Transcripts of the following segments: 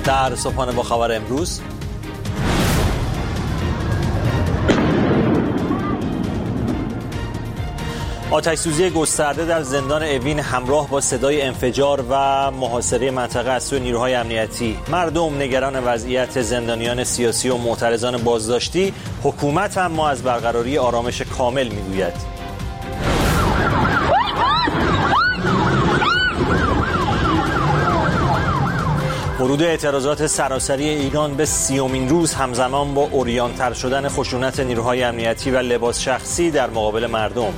در صبحانه با خبر امروز، آتش‌سوزی گسترده در زندان اوین همراه با صدای انفجار و محاصره منطقه از سوی نیروهای امنیتی. مردم نگران وضعیت زندانیان سیاسی و معترضان بازداشتی، حکومت اما از برقراری آرامش کامل میگوید. ورود اعتراضات سراسری ایران به 30مین روز همزمان با عریان‌تر شدن خشونت نیروهای امنیتی و لباس شخصی در مقابل مردم.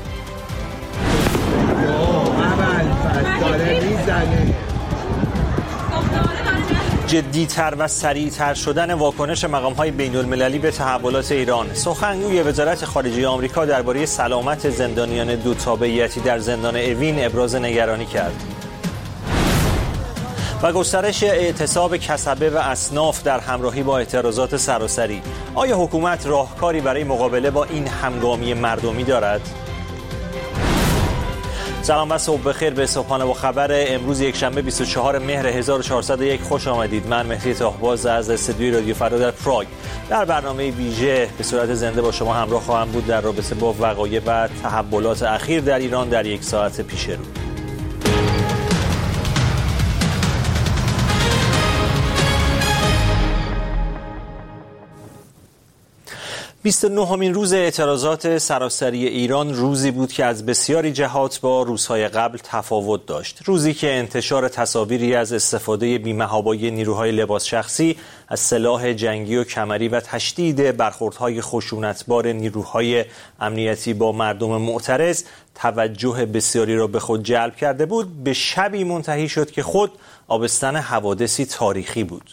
جدی‌تر و سریع‌تر شدن واکنش مقام‌های بین‌المللی به تحولات ایران. سخنگوی وزارت خارجه آمریکا درباره سلامت زندانیان دو تابعیتی در زندان اوین ابراز نگرانی کرد. و گسترش اعتصاب کسبه و اصناف در همراهی با اعتراضات سراسری. آیا حکومت راهکاری برای مقابله با این همگامی مردمی دارد؟ سلام و صبح بخیر به صبحانه با خبر امروز یکشنبه 24 مهر 1401 خوش آمدید. من مهدی تاهباز از استودیوی رادیو فردا در پراگ در برنامه ویژه به صورت زنده با شما همراه خواهم بود در رابطه با وقایع و تحولات اخیر در ایران در یک ساعت پیش رو. 29مین روز اعتراضات سراسری ایران روزی بود که از بسیاری جهات با روزهای قبل تفاوت داشت. روزی که انتشار تصاویری از استفاده بی‌محابای نیروهای لباس شخصی از سلاح جنگی و کمری و تشدید برخوردهای خشونتبار نیروهای امنیتی با مردم معترض توجه بسیاری را به خود جلب کرده بود، به شبی منتهی شد که خود آبستن حوادثی تاریخی بود.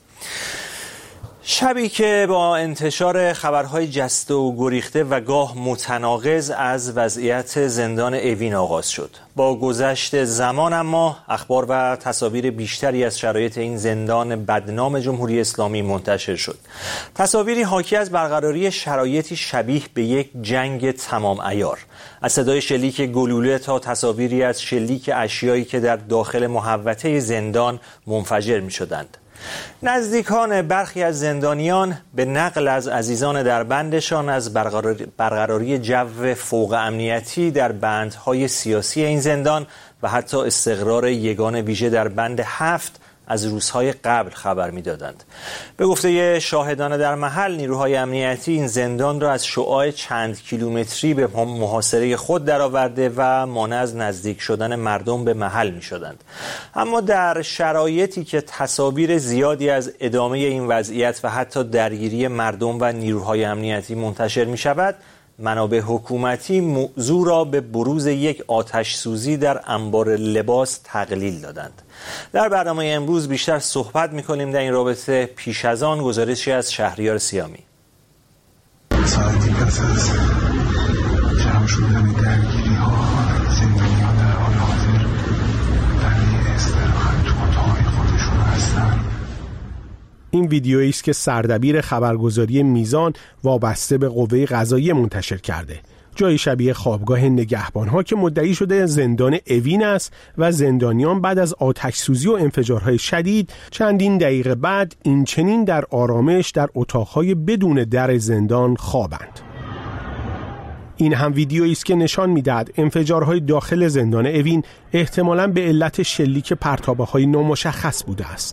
شبی که با انتشار خبرهای جسته و گریخته و گاه متناقض از وضعیت زندان اوین آغاز شد. با گذشت زمان اما اخبار و تصاویر بیشتری از شرایط این زندان بدنام جمهوری اسلامی منتشر شد. تصاویری حاکی از برقراری شرایطی شبیه به یک جنگ تمام عیار. از صدای شلیک گلوله تا تصاویری از شلیک اشیایی که در داخل محوطه زندان منفجر می شدند. نزدیکان برخی از زندانیان به نقل از عزیزان در بندشان از برقراری جو فوق امنیتی در بندهای سیاسی این زندان و حتی استقرار یگان ویژه در بند 7 از روزهای قبل خبر می‌دادند. به گفته شاهدان در محل، نیروهای امنیتی این زندان را از شعاع چند کیلومتری به محاصره خود درآورده و مانع از نزدیک شدن مردم به محل می‌شدند. اما در شرایطی که تصاویر زیادی از ادامه این وضعیت و حتی درگیری مردم و نیروهای امنیتی منتشر می‌شود، منابع حکومتی موضوع را به بروز یک آتش‌سوزی در انبار لباس تقلیل دادند. در برنامه امروز بیشتر صحبت می‌کنیم در این رابطه. پیش از آن گزارشی از شهریار سیامی. ساعتی پس از جمع شدن درگیری‌ها، زندانیان در حال حاضر برای استراحت تو اتاق خودشون هستند. این ویدیویی است که سردبیر خبرگزاری میزان وابسته به قوه قضاییه منتشر کرده. جایی شبیه خوابگاه نگهبان‌ها که مدعی شده زندان اوین است و زندانیان بعد از آتش‌سوزی و انفجارهای شدید چندین دقیقه بعد این چنین در آرامش در اتاق‌های بدون در زندان خوابند. این هم ویدیویی است که نشان می‌دهد انفجارهای داخل زندان اوین احتمالاً به علت شلیک پرتابه‌های نامشخص بوده است.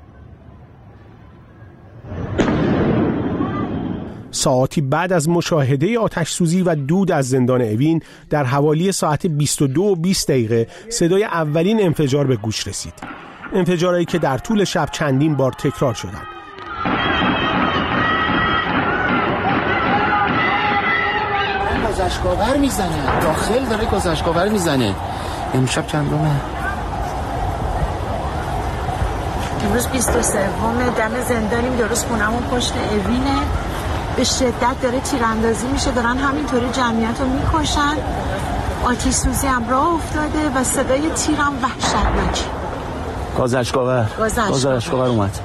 ساعتی بعد از مشاهده آتش‌سوزی و دود از زندان اوین در حوالی ساعت 22:20 صدای اولین انفجار به گوش رسید. انفجارهایی که در طول شب چندین بار تکرار شدند. گذشتگاور میزنه، داخل داره گذشتگاور میزنه. امشب چندمه؟ امروز 23 دم زندانیم، درست خونمون پشت اوینه. به شدت داره تیراندازی میشه، دارن همینطوری جمعیت رو میکشن. آتش سوزی هم راه افتاده و صدای تیرم وحشتناک. گذشتگاور اومد.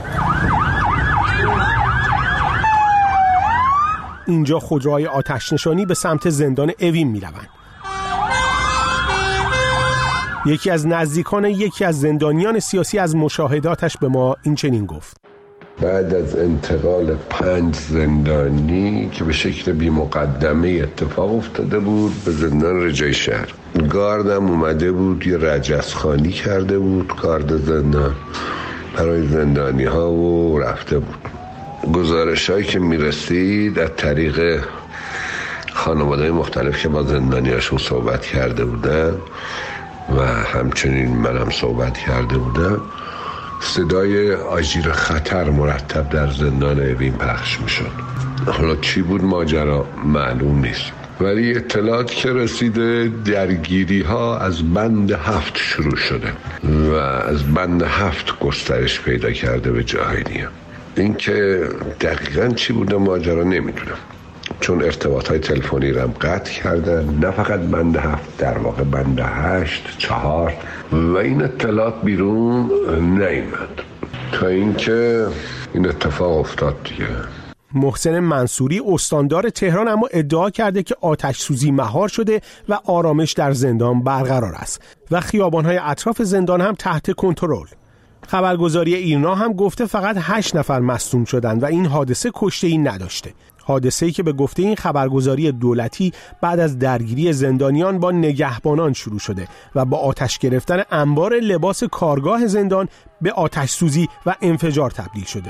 اینجا خودروهای آتش نشانی به سمت زندان اوین میروند. یکی از نزدیکان یکی از زندانیان سیاسی از مشاهداتش به ما این چنین گفت: بعد از انتقال 5 زندانی که به شکل بی مقدمه اتفاق افتاده بود به زندان رجای شهر، گاردم اومده بود یه رجزخوانی کرده بود گارد زندان برای زندانی ها و رفته بود. گزارش هایی که میرسید از طریق خانواده مختلف که با زندانی هاشون صحبت کرده بودن و همچنین منم صحبت کرده بودم، صدای آژیر خطر مرتب در زندان اوین پخش میشد. حالا چی بود ماجرا معلوم نیست، ولی اطلاعات که رسیده درگیری ها از بند 7 شروع شده و از بند 7 گسترش پیدا کرده به جاهای دیگه. این که دقیقاً چی بوده ماجرا نمیدونم، چون ارتباطات تلفنی رو هم قطع کردن، نه فقط بند 7، در واقع بند 8 4 و این اطلاعات بیرون نیامد تا اینکه این اتفاق افتاد دیگه. محسن منصوری استاندار تهران اما ادعا کرده که آتش سوزی مهار شده و آرامش در زندان برقرار است و خیابان‌های اطراف زندان هم تحت کنترل. خبرگزاری ایرنا هم گفته فقط 8 نفر مصدوم شدند و این حادثه کشته‌ای نداشته. حادثه‌ای که به گفته این خبرگزاری دولتی بعد از درگیری زندانیان با نگهبانان شروع شده و با آتش گرفتن انبار لباس کارگاه زندان به آتش سوزی و انفجار تبدیل شده.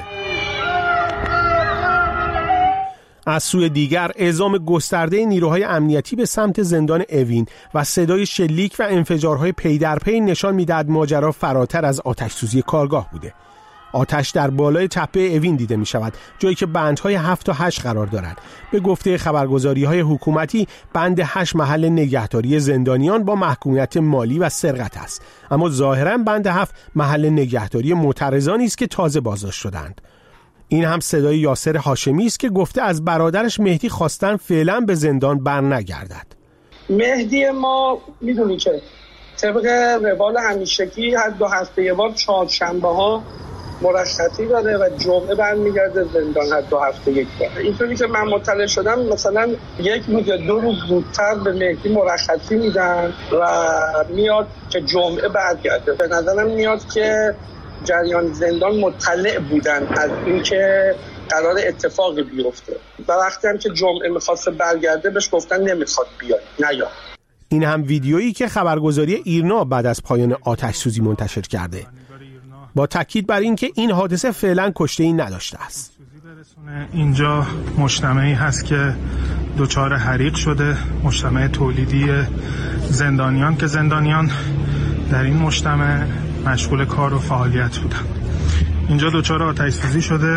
از سوی دیگر اعزام گسترده نیروهای امنیتی به سمت زندان اوین و صدای شلیک و انفجارهای پی در پی نشان می‌دهد ماجرا فراتر از آتش سوزی کارگاه بوده. آتش در بالای تپه اوین دیده می شود، جایی که بندهای 7 تا 8 قرار دارند. به گفته خبرگزاری‌های حکومتی بند 8 محل نگهداری زندانیان با محکومیت مالی و سرقت است، اما ظاهراً بند 7 محل نگهداری معترضانی است که تازه بازداشت شدند. این هم صدای یاسر هاشمی است که گفته از برادرش مهدی خواستن فعلا به زندان برنگردد. مهدی ما میدونی که طبق روال همیشگی هر 2 هفته یه بار چهارشنبه‌ها مرخصی داره و جمعه برمیگرده زندان هر 2 هفته یک بار. اینطوری که من مطلع شدم مثلا 1 روز یا 2 روز زودتر به مهدی مرخصی میدن و میاد که جمعه برگرده. به نظرم میاد که جریان زندان مطلع بودن از اینکه قرار اتفاقی بیفته و وقتی هم که جمعه میخواسته برگرده بهش گفتن نمیخواد بیاد نیا. این هم ویدیویی که خبرگزاری ایرنا بعد از پایان آتش سوزی منتشر کرده با تاکید بر این که این حادثه فعلا کشته‌ای نداشته است. اینجا مجتمعی هست که دچار حریق شده، مجتمع تولیدی زندانیان که زندانیان در این مجتمع مشغول کار و فعالیت بودن. اینجا دچار آتش سوزی شده.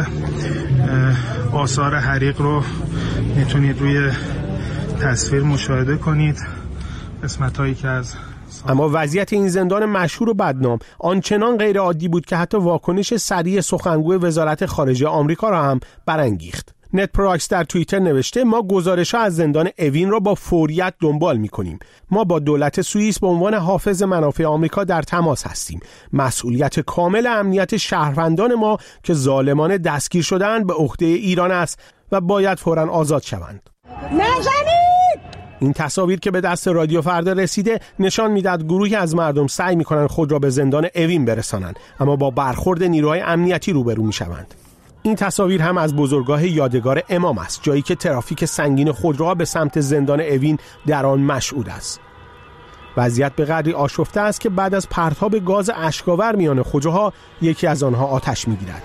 آثار حریق رو میتونید روی تصویر مشاهده کنید. قسمت‌هایی که از اما وضعیت این زندان مشهور و بدنام آنچنان غیر عادی بود که حتی واکنش سریع سخنگوی وزارت خارجه آمریکا را هم برانگیخت. نت پراکس در توییتر نوشته ما گزارش‌ها از زندان اوین را با فوریت دنبال می‌کنیم. ما با دولت سوئیس به عنوان حافظ منافع آمریکا در تماس هستیم. مسئولیت کامل امنیت شهروندان ما که ظالمانه دستگیر شده‌اند به عهده ایران است و باید فوراً آزاد شوند. این تصاویر که به دست رادیو فردا رسیده نشان میدهد گروهی از مردم سعی می‌کنند خود را به زندان اوین برسانند، اما با برخورد نیروهای امنیتی روبرو می‌شوند. این تصاویر هم از بزرگاه یادگار امام است، جایی که ترافیک سنگین خودروها به سمت زندان اوین در آن مشهود است. وضعیت به قدری آشفته است که بعد از پرتاب گاز اشک‌آور میان خودروها یکی از آنها آتش می‌گیرد.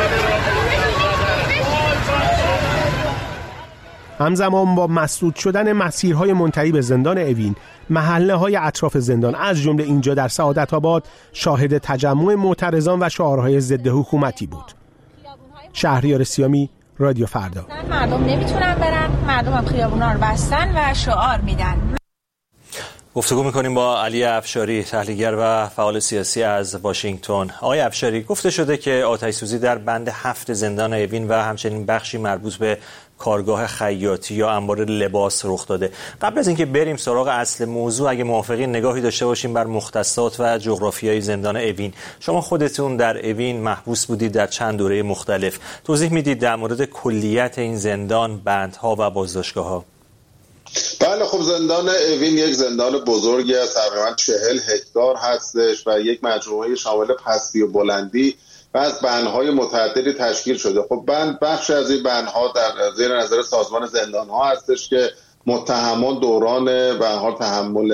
همزمان با مسدود شدن مسیرهای منتهی به زندان اوین، محله‌های اطراف زندان از جمله اینجا در سعادت آباد شاهد تجمع معترضان و شعارهای ضد حکومتی بود. شهریار سیامی، رادیو فردا. مردم نمیتونن برن، مردم هم خیابونا رو بستن و شعار میدن. گفتگو میکنیم با علی افشاری، تحلیلگر و فعال سیاسی از واشنگتن. آقای افشاری، گفته شده که آتش‌سوزی در بند 7 زندان اوین و همچنین بخشی مربوط به کارگاه خیاطی یا انبار لباس رخ داده. قبل از اینکه بریم سراغ اصل موضوع، اگه موافقین نگاهی داشته باشیم بر مختصات و جغرافیای زندان اوین. شما خودتون در اوین محبوس بودید در چند دوره مختلف. توضیح میدید در مورد کلیت این زندان، بندها و بازداشتگاه‌ها؟ بله خب زندان اوین یک زندان بزرگی است، تقریبا 40 هکتار هستش و یک مجموعه شامل پستی و بلندی و از بندهای متعددی تشکیل شده. خب بخش از این بندها در زیر نظر سازمان زندانها هستش که متهمان دوران به هر حال تحمل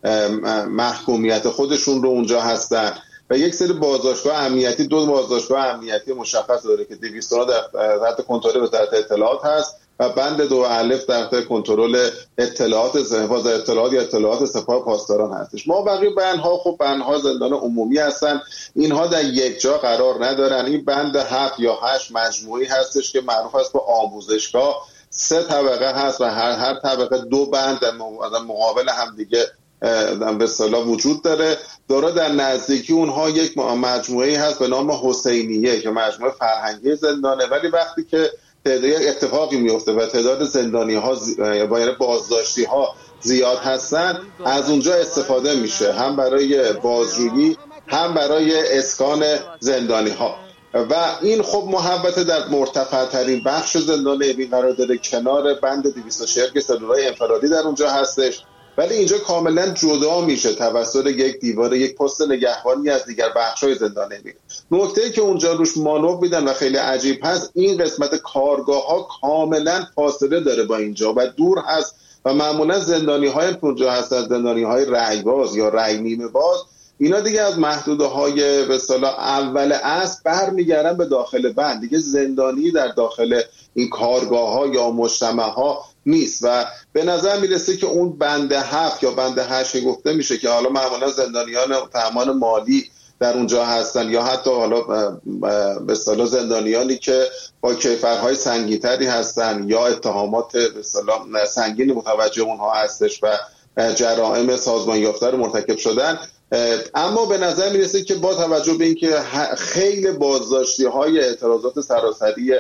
محکومیت خودشون رو اونجا هستن و یک سری بازداشتگاه امنیتی، 2 بازداشتگاه امنیتی مشخص داره که 209 در تحت کنترل وزارت اطلاعات هست و بند 2 الف در تحت کنترل اطلاعات حفاظت اطلاعات یا اطلاعات سپاه پاسداران هستش. ما بقیه بندها خب بندها زندان عمومی هستن، اینها در یک جا قرار ندارن. این بند 7 یا 8 مجموعی هستش که معروف است به آموزشگاه، 3 طبقه هست و هر طبقه 2 بند در مقابل همدیگه به اصطلاح وجود داره. در نزدیکی اونها یک مجموعه‌ای هست به نام حسینیه که مجموعه فرهنگی زندانه، ولی وقتی که اتفاقی میفته و تعداد زندانی ها یعنی بازداشتی ها زیاد هستن، از اونجا استفاده میشه هم برای بازجویی هم برای اسکان زندانی ها و این خب محوطه در مرتفع ترین بخش زندان اوین قرار داره، کنار بند 240 که سلولای انفرادی در اونجا هستش، ولی اینجا کاملا جدا میشه توسط یک دیوار، یک پست نگهبانی از دیگر بخش‌های زندان اوین. نکته‌ای که اونجا روش مانور میدن و خیلی عجیب هست، این قسمت کارگاه‌ها کاملا فاصله داره با اینجا و دور هست و معمولا زندانی‌های اونجا هستن زندانی‌های رأی‌باز یا رأی نیمه باز، اینا دیگه از محدوده‌های به اصطلاح اول اصل برمیگردن به داخل بند، دیگه زندانی در داخل این کارگاه‌ها یا مجتمع‌ها نیست و به نظر میرسه که اون بند 7 یا بند 8 گفته میشه که حالا معمولا زندانیان تأمین مالی در اونجا هستن یا حتی حالا به اصطلاح زندانیانی که با کیفرهای سنگین‌تری هستن یا اتهامات به اصطلاح سنگینی متوجه اونها هستش و جرائم سازمان یافته رو مرتکب شدن. اما به نظر میرسه که با توجه به اینکه خیلی بازداشتی‌های اعتراضات سراسری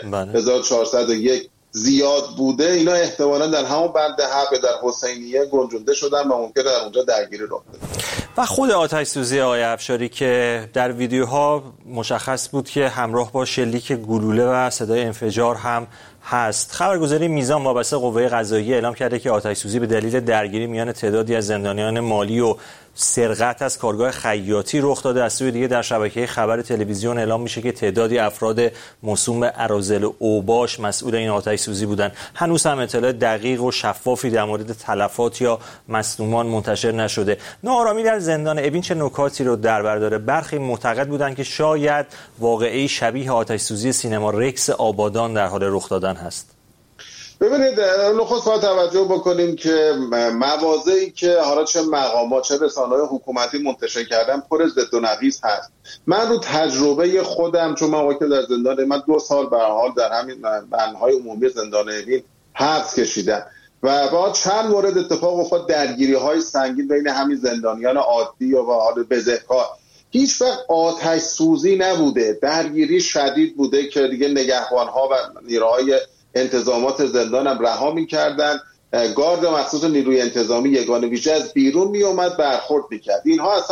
1401 زیاد بوده، اینا احتمالاً در همون بند 7 در حسینیه گنجونده شدن و ممکنه در اونجا درگیری رخ بده. و خود آتش سوزی آقای افشاری که در ویدیوها مشخص بود که همراه با شلیک گلوله و صدای انفجار هم هست. خبرگزاری میزان وابسته قوه قضاییه اعلام کرده که آتش سوزی به دلیل درگیری میان تعدادی از زندانیان مالی و سرقت از کارگاه خیاطی رخ داده. از سوی دیگه در شبکه خبر تلویزیون اعلام میشه که تعدادی افراد موسوم به اراذل اوباش مسئول این آتش سوزی بودن. هنوز هم اطلاع دقیق و شفافی در مورد تلفات یا مصدومان منتشر نشده. ناآرامی در زندان اوین چه نکاتی رو در بر داره؟ برخی معتقد بودند که شاید واقعی شبیه آتش سوزی سینما رکس آبادان در حال رخ دادن هست. ببینید نخست باید توجه بکنیم که مواضعی که حالا چه مقامات چه رسانه‌های حکومتی منتشر کردن پر ضد و نقیض هست. من رو تجربه خودم، چون من وقتی در زندان من 2 سال به هر حال در همین بندهای عمومی زندان اوین حبس کشیدم و با چند مورد اتفاق افتاد، درگیری‌های سنگین بین همین زندانیان عادی و حال بزهکار. هیچ وقت آتش سوزی نبوده، درگیری شدید بوده که دیگه نگهبان‌ها و نیروهای انتظامات زندان هم رها می‌کردن، گارد مخصوص نیروی انتظامی یگان ویژه از بیرون میومد برخورد می‌کرد. اینها اصلا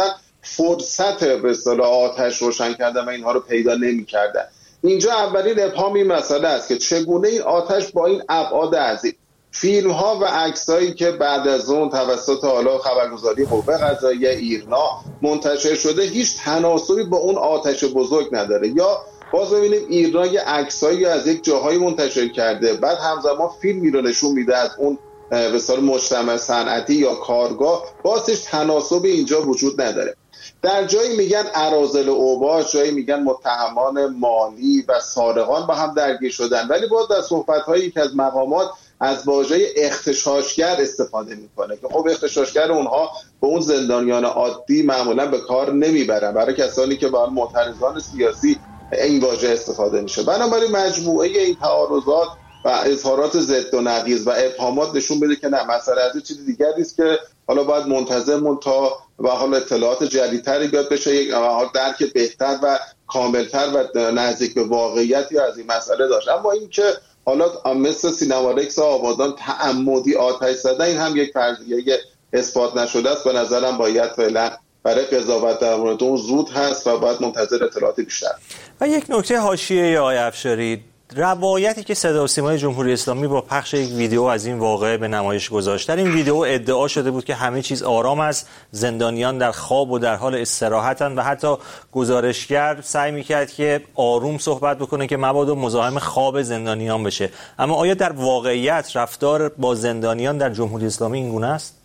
فرصت به اصطلاح آتش روشن کردن و اینها رو پیدا نمی‌کردن. اینجا اولین ابهام این مسئله است که چگونه این آتش با این ابعاد عظیم، فیلم‌ها و عکسایی که بعد از اون توسط حالا خبرگزاری قوه قضاییه ایرنا منتشر شده هیچ تناسبی با اون آتش بزرگ نداره. یا باز ببینیم ایرنا یه عکسایی از یک جاهایی منتشر کرده، بعد همزمان فیلمی رو نشون میده از اون به اصطلاح مجتمع صنعتی یا کارگاه، بازش تناسب اینجا وجود نداره. در جایی میگن اراذل اوباش، جایی میگن متهمان مالی و سارقان با هم درگیر شدن، ولی باز در صحبت‌هایی که از مقامات از واژه اغتشاشگر استفاده میکنه که خب اغتشاشگر اونها به اون زندانیان عادی معمولا به کار نمیبرن، برای کسانی که با معترضان سیاسی این واژه استفاده میشه. بنابراین مجموعه این تعارضات و اظهارات ضد و نقیض و ابهامات نشون بده که نه، مسئله از چیز دیگری است که حالا باید منتظر تا و حالا اطلاعات جدیدتری بیاد بشه یک درک بهتر و کاملتر و نزدیک به واقعیتی از این مسئله داشت. اما این که حالا مثل سینما رکس آبادان تعمدی آتش زدن، این هم یک فرضیه اثبات نشده است. به نظرم باید فعلا برای قضاوت در مورد اون زود هست و باید منتظر اطلاعات بیشتر. و یک نکته حاشیه‌ای آقای افشاری، روایتی که صدا و سیمای جمهوری اسلامی با پخش یک ویدیو از این واقعه به نمایش گذاشت، در این ویدیو ادعا شده بود که همه چیز آرام است، زندانیان در خواب و در حال استراحتند و حتی گزارشگر سعی میکرد که آروم صحبت بکنه که مبادا مزاحم خواب زندانیان بشه. اما آیا در واقعیت رفتار با زندانیان در جمهوری اسلامی این گونه است؟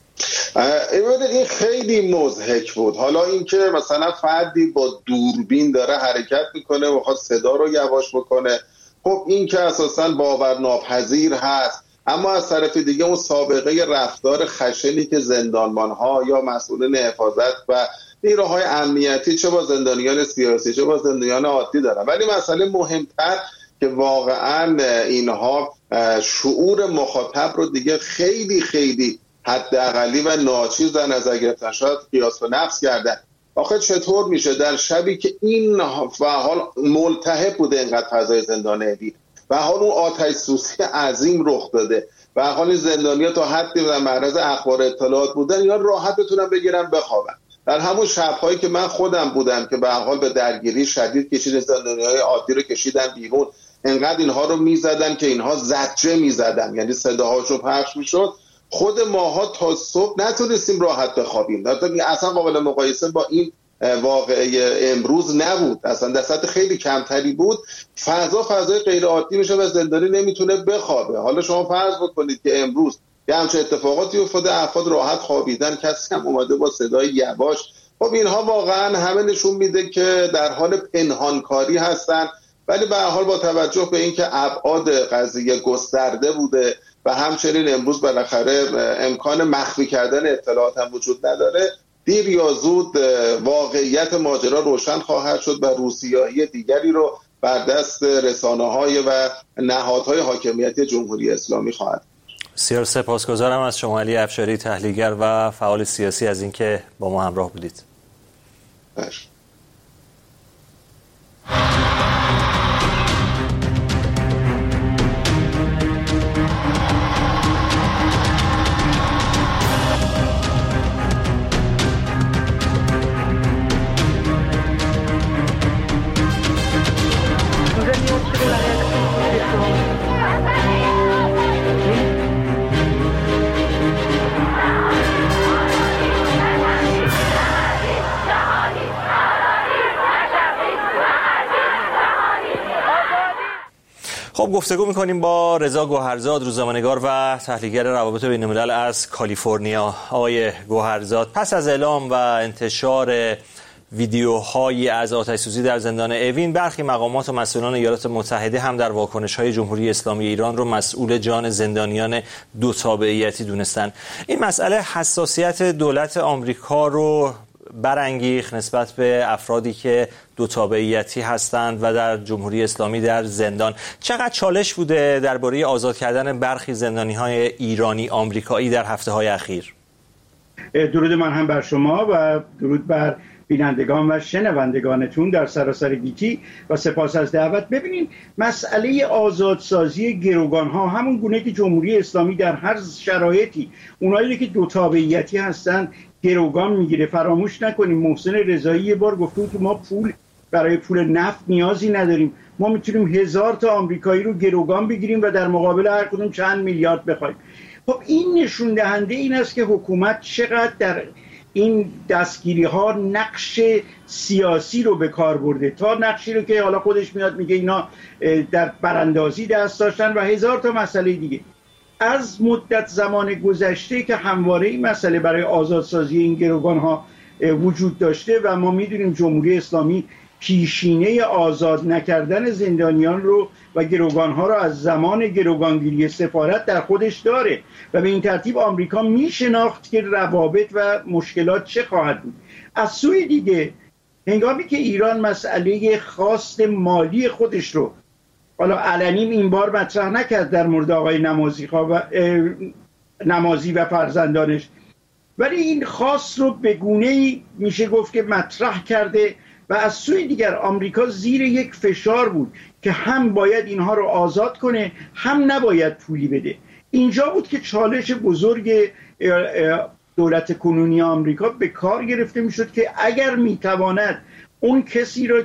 این خیلی مضحک بود. حالا اینکه مثلا فردی با دوربین داره حرکت میکنه و خواهد صدا رو یواش بکنه، خب این که اساساً باورناپذیر هست. اما از طرف دیگه اون سابقه رفتار خشنی که زندانبان‌ها یا مسئولین حفاظت و نیروهای امنیتی چه با زندانیان سیاسی چه با زندانیان عادی دارن. ولی مسئله مهمتر که واقعاً اینها شعور مخاطب رو دیگه خیلی خیلی حداقلی و ناچیز در نظر گرفتن، شاید قیاس و نفس کردن. آخه چطور میشه در شبی که این فعال ملتهب بوده اینقدر فضای زندان اوین و حال اون آتش سوزی عظیم رخ داده و حال زندانیان تا حدی در معرض اخبار اطلاعات بودن، یا راحت بتونن بگیرن بخوابن. در همون شب‌هایی که من خودم بودم که به حال به درگیری شدید کشیدن، زندانیای عادی رو کشیدن بیرون، انقدر اینها رو میزدن که اینها زجه میزدن، یعنی صداهاشون پخش میشد. خود ماها تا صبح نتونستیم راحت بخوابیم. اصلا قابل مقایسه با این واقعه امروز نبود، اصلا در سطح خیلی کمتری بود. فضای غیر عادی میشه و زندانی نمیتونه بخوابه. حالا شما فرض بکنید که امروز یه همچین اتفاقاتی افتاده، افراد راحت خوابیدن، کسی هم اومده با صدای یواش. خب اینها واقعا همه نشون میده که در حال پنهانکاری هستن، ولی به هر حال با توجه به اینکه ابعاد قضیه گسترده بوده و همچنین امروز بالاخره امکان مخفی کردن اطلاعات هم وجود نداره، دیر یا زود واقعیت ماجرا روشن خواهد شد و روسیاهی دیگری رو بر دست رسانه‌های و نهادهای حاکمیتی جمهوری اسلامی خواهد. بسیار سپاسگزارم از شما علی افشاری، تحلیلگر و فعال سیاسی، از اینکه با ما همراه بودید. خب گفتگو میکنیم با رضا گوهرزاد، روزنامه‌نگار و تحلیلگر روابط بین‌الملل از کالیفرنیا. آقای گوهرزاد، پس از اعلام و انتشار ویدیوهایی از آتش‌سوزی در زندان اوین، برخی مقامات و مسئولان ایالات متحده هم در واکنش‌های جمهوری اسلامی ایران رو مسئول جان زندانیان دو تابعیتی دونستن. این مسئله حساسیت دولت آمریکا رو برانگیخت نسبت به افرادی که دو تابعیتی هستند و در جمهوری اسلامی در زندان. چقدر چالش بوده درباره آزاد کردن برخی زندانی‌های ایرانی آمریکایی در هفته‌های اخیر؟ درود من هم بر شما و درود بر بینندگان و شنوندگانتون در سراسر گیتی و سپاس از دعوت. ببینید، مسئله آزادسازی گروگان‌ها همون گونه که جمهوری اسلامی در هر شرایطی اونایی که دو تابعیتی هستن گروگان میگیره. فراموش نکنیم محسن رضایی یه بار گفته بود که ما برای پول نفت نیازی نداریم، ما میتونیم 1000 تا آمریکایی رو گروگان بگیریم و در مقابل هر کدوم چند میلیارد بخوایم. خب این نشون دهنده این است که حکومت چقدر در این دستگیری ها نقش سیاسی رو به کار برده، تا نقشی رو که حالا خودش میاد میگه اینا در براندازی دست داشتن و 1000 تا مسئله دیگه. از مدت زمان گذشته که همواره این مسئله برای آزادسازی این گروگان ها وجود داشته و ما میدونیم جمهوری اسلامی پیشینه آزاد نکردن زندانیان رو و گروگان ها رو از زمان گروگانگیری سفارت در خودش داره و به این ترتیب آمریکا میشناخت که روابط و مشکلات چه خواهد بود. از سوی دیگه هنگامی که ایران مسئله خواست مالی خودش رو حالا علنی این بار مطرح نکرد در مورد آقای نمازی و فرزندانش، ولی این خواست رو به گونه‌ای میشه گفت که مطرح کرده و از سوی دیگر آمریکا زیر یک فشار بود که هم باید اینها رو آزاد کنه هم نباید پولی بده. اینجا بود که چالش بزرگ دولت کنونی آمریکا به کار گرفته میشد که اگر میتواند اون کسی را که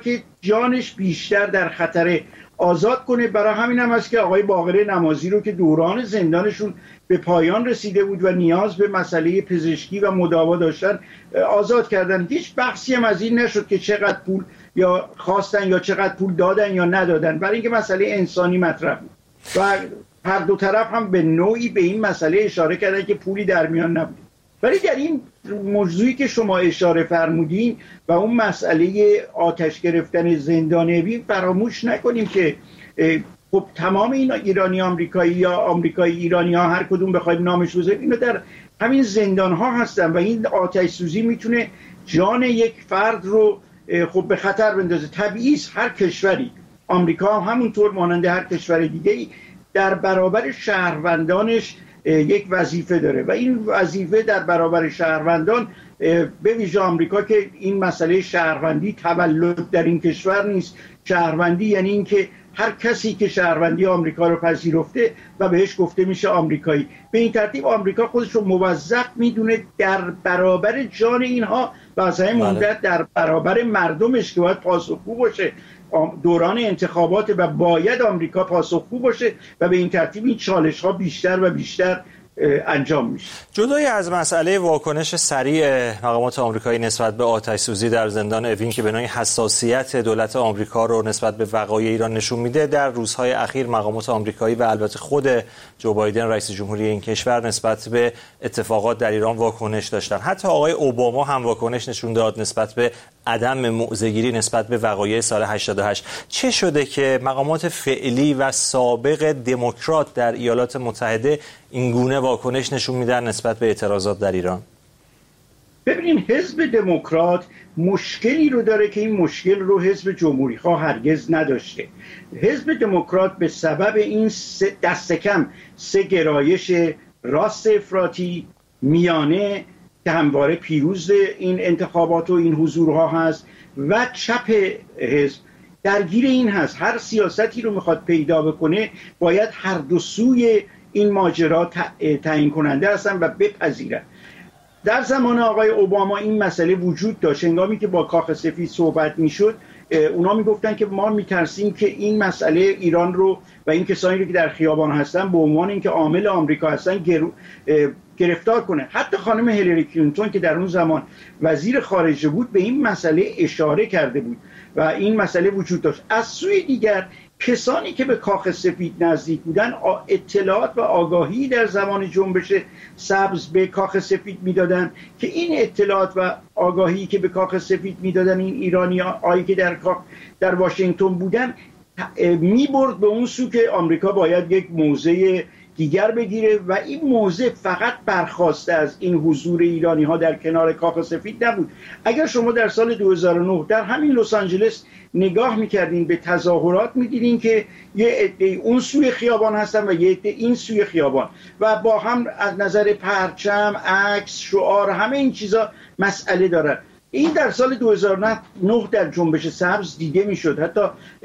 جانش بیشتر در خطر آزاد کنه. برای همین هم است که آقای باقر نمازی رو که دوران زندانشون به پایان رسیده بود و نیاز به مسئله پزشکی و مداوا داشتن آزاد کردن. هیچ بحثی هم از این نشد که چقدر پول یا خواستن یا چقدر پول دادن یا ندادن، برای اینکه مسئله انسانی مطرح بود و هر دو طرف هم به نوعی به این مسئله اشاره کردن که پولی در میان نبود. ولی در این موضوعی که شما اشاره فرمودین و اون مسئله آتش گرفتن زندان اوین، فراموش نکنیم که خب تمام این ایرانی آمریکایی یا آمریکایی ایرانی ها هر کدوم بخوایم نامش بذاریم اینا در همین زندان ها هستن و این آتش سوزی میتونه جان یک فرد رو خب به خطر بندازه. طبیعی است هر کشوری، آمریکا هم همونطور مانند هر کشور دیگه‌ای، در برابر شهروندانش یک وظیفه داره و این وظیفه در برابر شهروندان به ویژه آمریکا که این مسئله شهروندی تولد در این کشور نیست. شهروندی یعنی این که هر کسی که شهروندی آمریکا رو پذیرفته و بهش گفته میشه آمریکایی. به این ترتیب آمریکا خودش رو موظف میدونه در برابر جان اینها و از همین مدت در برابر مردمش که باید پاسخگو باشه. دوران انتخابات و باید آمریکا پاسخگو باشه و به این ترتیب این چالش ها بیشتر و بیشتر انجام میشه. جدای از مسئله واکنش سریع مقامات آمریکایی نسبت به آتش سوزی در زندان اوین که به نوعی حساسیت دولت آمریکا رو نسبت به وقایع ایران نشون میده، در روزهای اخیر مقامات آمریکایی و البته خود جو بایدن رئیس جمهوری این کشور نسبت به اتفاقات در ایران واکنش داشتن. حتی آقای اوباما هم واکنش نشون داد نسبت به عدم موضع‌گیری نسبت به وقایع سال 88. چه شده که مقامات فعلی و سابق دموکرات در ایالات متحده این گونه واکنش نشون میدن نسبت به اعتراضات در ایران؟ ببینیم حزب دموکرات مشکلی رو داره که این مشکل رو حزب جمهوری خواه هرگز نداشته. حزب دموکرات به سبب این دست کم سه گرایش راست افراطی میانه که همواره پیروز این انتخابات و این حضورها هست و چپ حزب درگیر این هست. هر سیاستی رو میخواد پیدا بکنه باید هر دو سوی این ماجرا تعیین کننده هستن و بپذیرن. در زمان آقای اوباما این مسئله وجود داشت. هنگامی که با کاخ سفید صحبت میشد اونا میگفتن که ما میترسیم که این مسئله ایران رو و این کسانی رو که در خیابان هستن به عنوان اینکه عامل آمریکا هستن گرفتار کنه. حتی خانم هیلاری کلینتون که در اون زمان وزیر خارجه بود به این مسئله اشاره کرده بود و این مسئله وجود داشت. از سوی دیگر کسانی که به کاخ سفید نزدیک بودن اطلاعات و آگاهی در زمان جنبش سبز به کاخ سفید میدادن که این اطلاعات و آگاهی که به کاخ سفید میدادن این ایرانی‌هایی که در واشنگتن بودن میبرد به اون سو که آمریکا باید یک موضع دیگر بگیره و این موضع فقط برخواسته از این حضور ایرانی ها در کنار کاخ سفید نبود. اگر شما در سال 2009 در همین لس آنجلس نگاه میکردین به تظاهرات میدیدین که یه عده اون سوی خیابان هستن و یه عده این سوی خیابان و با هم از نظر پرچم، عکس، شعار همه این چیزا مسئله دارن. این در سال 2009 در جنبش سبز دیده میشد. حتی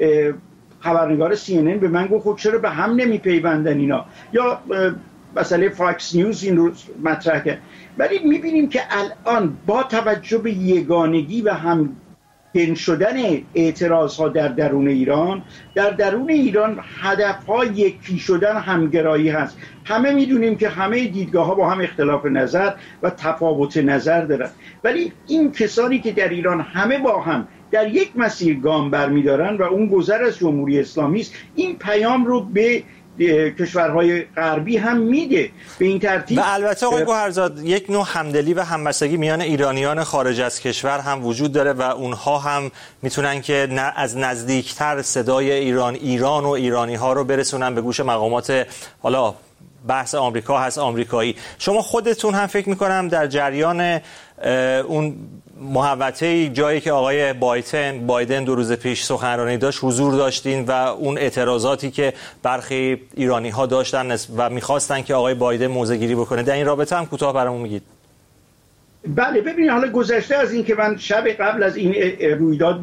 خبرنگار CNN به من گفت خب چرا به هم نمیپیوندن اینا، یا مسئله فاکس نیوز این رو مطرح کرد. ولی میبینیم که الان با توجه به یگانگی و همگن شدن اعتراض ها در درون ایران هدف ها یکی شدن همگرایی هست. همه میدونیم که همه دیدگاه ها با هم اختلاف نظر و تفاوت نظر دارن، ولی این کسانی که در ایران همه با هم در یک مسیر گام برمی‌دارن و اون گذر از جمهوری اسلامی است، این پیام رو به کشورهای غربی هم میده. به این ترتیب و البته آقای گوهرزاد یک نوع همدلی و همبستگی میان ایرانیان خارج از کشور هم وجود داره و اونها هم میتونن که از نزدیکتر صدای ایران و ایرانی ها رو برسونن به گوش مقامات، حالا بحث آمریکا هست آمریکایی. شما خودتون هم فکر میکنم در جریان اون محوطه جایی که آقای بایدن 2 روز پیش سخنرانی داشت حضور داشتین و اون اعتراضاتی که برخی ایرانی ها داشتن و میخواستن که آقای بایدن موضع گیری بکنه، در این رابطه هم کوتاه برامون میگید؟ بله، ببینید حالا گذشته از این که من شب قبل از این رویداد با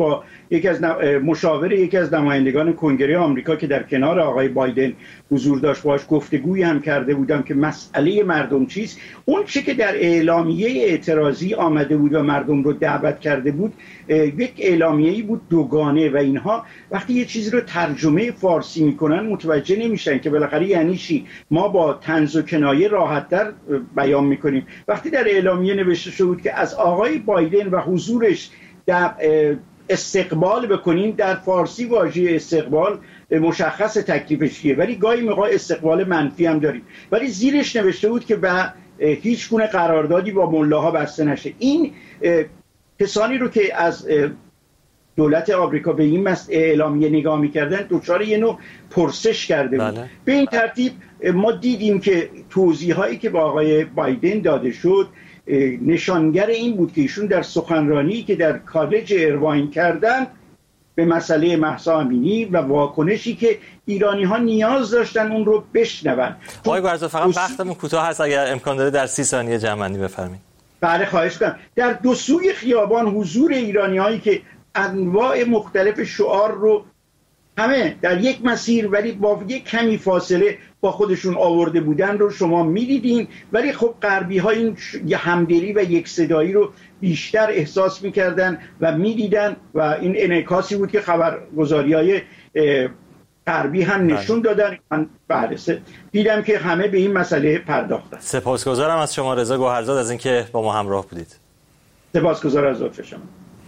مشاور یکی از نمایندگان کنگره آمریکا که در کنار آقای بایدن حضور داشت، باهاش گفتگویی هم کرده بودم که مسئله مردم چیست. اون چه که در اعلامیه اعتراضی آمده بود و مردم رو دعوت کرده بود یک اعلامیه‌ای بود دوگانه و اینها وقتی یه چیزی رو ترجمه فارسی میکنن متوجه نمیشن که بالاخره یعنی چی. ما با طنز و کنایه راحت‌تر بیان میکنیم. وقتی در اعلامیه نوشته شده بود که از آقای بایدن و حضورش در استقبال بکنیم، در فارسی واژه استقبال مشخص تکلیفش چیه، ولی گاهی موقع استقبال منفی هم داریم، ولی زیرش نوشته بود که به هیچ گونه قراردادی با ملاها بسته نشه. این کسانی رو که از دولت آمریکا به این اعلامیه نگاه می‌کردن دچار یه نوع پرسش کرده بود. به این ترتیب ما دیدیم که توضیحاتی که با آقای بایدن داده شد نشانگر این بود که ایشون در سخنرانی که در کالج ایرواین کردن به مسئله مهسا امینی و واکنشی که ایرانی‌ها نیاز داشتن اون رو بشنون. آقای گوهرزاد فقط وقتمون کوتاه هست، اگر امکان داره در 30 ثانیه جمع‌بندی بفرمایید. بله خواهش کنم. در دو سوی خیابان حضور ایرانی‌هایی که انواع مختلف شعار رو همه در یک مسیر ولی با یک کمی فاصله با خودشون آورده بودن رو شما می‌دیدین، ولی خب غربی‌ها این همدلی و یک صدایی رو بیشتر احساس می‌کردن و می‌دیدن و این انعکاسی بود که خبرگزاری‌های غربی هم نشون دادن. من دیدم که همه به این مسئله پرداختن. سپاسگزارم از شما رضا گوهرزاد از اینکه با ما همراه بودید. سپاسگزار از لطف شما.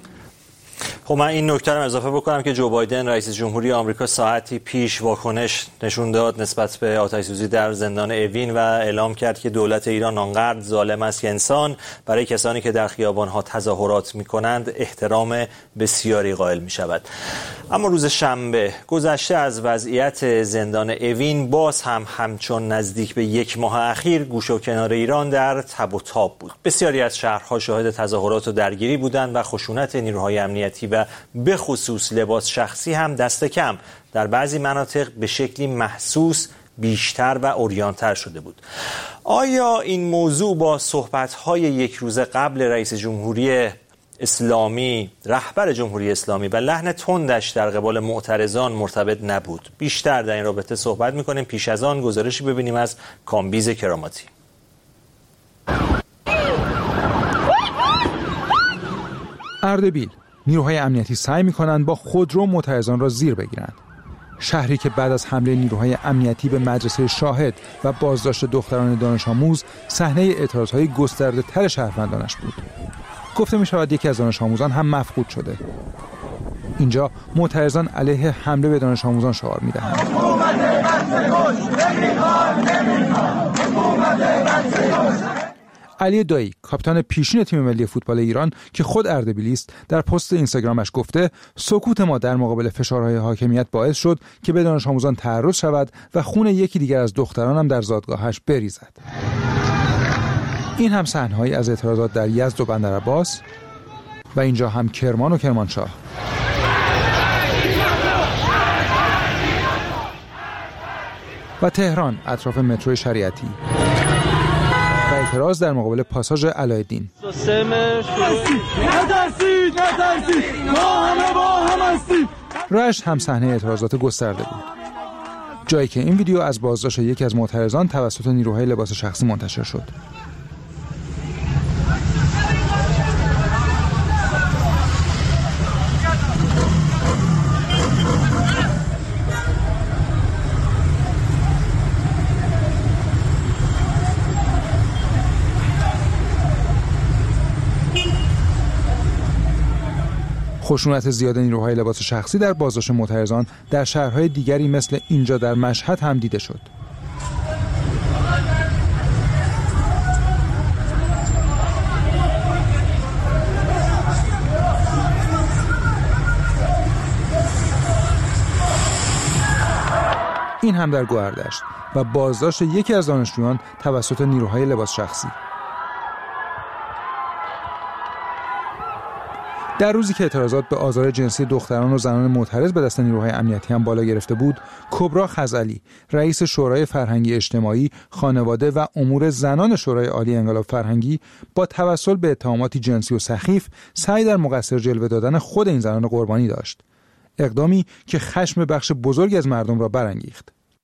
خب من این نکته رو اضافه بکنم که جو بایدن رئیس جمهوری آمریکا ساعتی پیش واکنش نشون داد نسبت به آتش‌سوزی در زندان اوین و اعلام کرد که دولت ایران آنقدر ظالم است که انسان برای کسانی که در خیابان‌ها تظاهرات می‌کنند احترام بسیاری قائل می‌شود. اما روز شنبه گذشته از وضعیت زندان اوین باز هم همچون نزدیک به یک ماه اخیر گوشه و کنار ایران در تب و تاب بود. بسیاری از شهرها شاهد تظاهرات و درگیری بودند و خشونت نیروهای امنیتی و به خصوص لباس شخصی هم دست کم در بعضی مناطق به شکلی محسوس بیشتر و عریان‌تر شده بود. آیا این موضوع با صحبت‌های یک روز قبل رئیس جمهوری اسلامی، رهبر جمهوری اسلامی و لحن تندش در قبال معترضان مرتبط نبود؟ بیشتر در این رابطه صحبت می‌کنیم. پیش از آن گزارشی ببینیم از کامبیز کراماتی. اردبیل، نیروهای امنیتی سعی می‌کنند با خودرو معترضان را زیر بگیرند. شهری که بعد از حمله نیروهای امنیتی به مدرسه شاهد و بازداشت دختران دانش آموز صحنه اعتراضهای گسترده‌تر شهروندانش بود. گفته می‌شود یکی از دانش آموزان هم مفقود شده. اینجا معترضان علیه حمله به دانش آموزان شعار می‌دهند. علی دایی، کاپیتان پیشین تیم ملی فوتبال ایران که خود اردبیلی است، در پست اینستاگرامش گفته سکوت ما در مقابل فشارهای حاکمیت باعث شد که به دانش آموزان تعرض شود و خون یکی دیگر از دخترانم در زادگاهش بریزد. این هم صحنه‌هایی از اعتراضات در یزد و بندرعباس و اینجا هم کرمان و کرمانشاه. و تهران اطراف مترو شریعتی و اعتراض در مقابل پاساژ علایالدین. رشت هم صحنه اعتراضات گسترده بود، جایی که این ویدیو از بازداشت یکی از معترضان توسط نیروهای لباس شخصی منتشر شد. خشونت زیاد نیروهای لباس شخصی در بازداشت معترضان در شهرهای دیگری مثل اینجا در مشهد هم دیده شد. این هم در گوهردشت و بازداشت یکی از دانشجویان توسط نیروهای لباس شخصی. در روزی که اعتراضات به آزار جنسی دختران و زنان معترض به دست نیروهای امنیتی هم بالا گرفته بود، کبرا خزعلی، رئیس شورای فرهنگی اجتماعی، خانواده و امور زنان شورای عالی انقلاب فرهنگی، با توسل به اتهاماتی جنسی و سخیف سعی در مقصر جلوه دادن خود این زنان قربانی داشت. اقدامی که خشم بخش بزرگی از مردم را برانگیخت.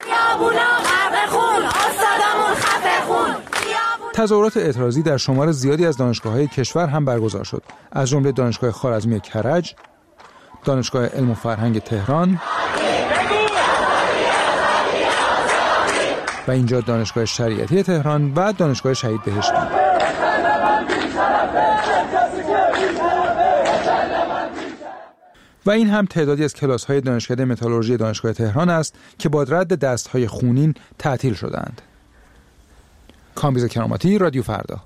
تظاهرات اعتراضی در شمار زیادی از دانشگاه‌های کشور هم برگزار شد، از جمله دانشگاه خوارزمی کرج، دانشگاه علم و فرهنگ تهران و اینجا دانشگاه شریعتی تهران و دانشگاه شهید بهشتی. و این هم تعدادی از کلاس‌های دانشکده متالورژی دانشگاه تهران است که با رد دست‌های خونین تعطیل شدند. کامبیز کراماتی، رادیو فردا.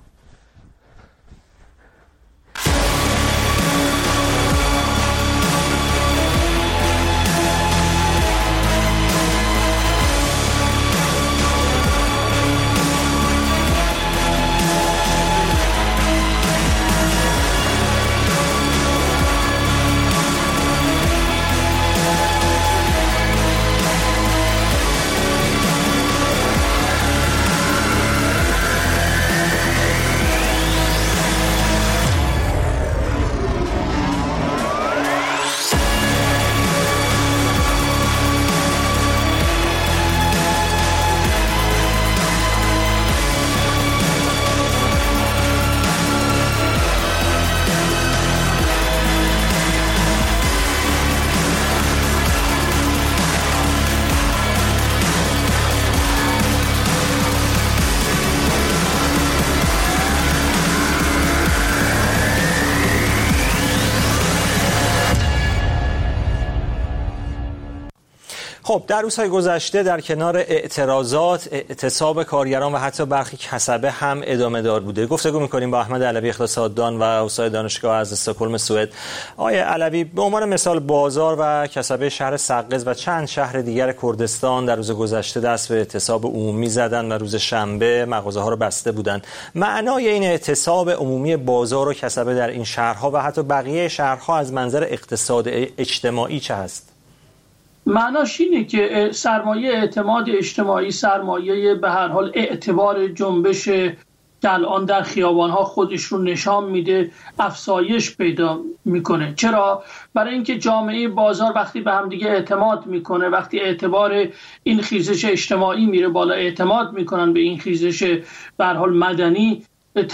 خب در روزهای گذشته در کنار اعتراضات، اعتصاب کارگران و حتی برخی کسبه هم ادامه دار بوده. گفتگو می‌کنیم با احمد علوی، اقتصاددان و استاد دانشگاه از استکهلم سوئد. آقای علوی، به عنوان مثال بازار و کسبه شهر سقز و چند شهر دیگر کردستان در روز گذشته دست به اعتصاب عمومی زدند و روز شنبه مغازه‌ها رو بسته بودند. معنای این اعتصاب عمومی بازار و کسبه در این شهرها و حتی بقیه شهرها از منظر اقتصاد اجتماعی چه هست؟ معناش اینه که سرمایه اعتماد اجتماعی، سرمایه به هر حال اعتبار جنبش که الان در خیابان‌ها خودش رو نشان میده افزایش پیدا میکنه. چرا؟ برای اینکه جامعه بازار وقتی به هم دیگه اعتماد میکنه، وقتی اعتبار این خیزش اجتماعی میره بالا، اعتماد میکنن به این خیزش به هر حال مدنی،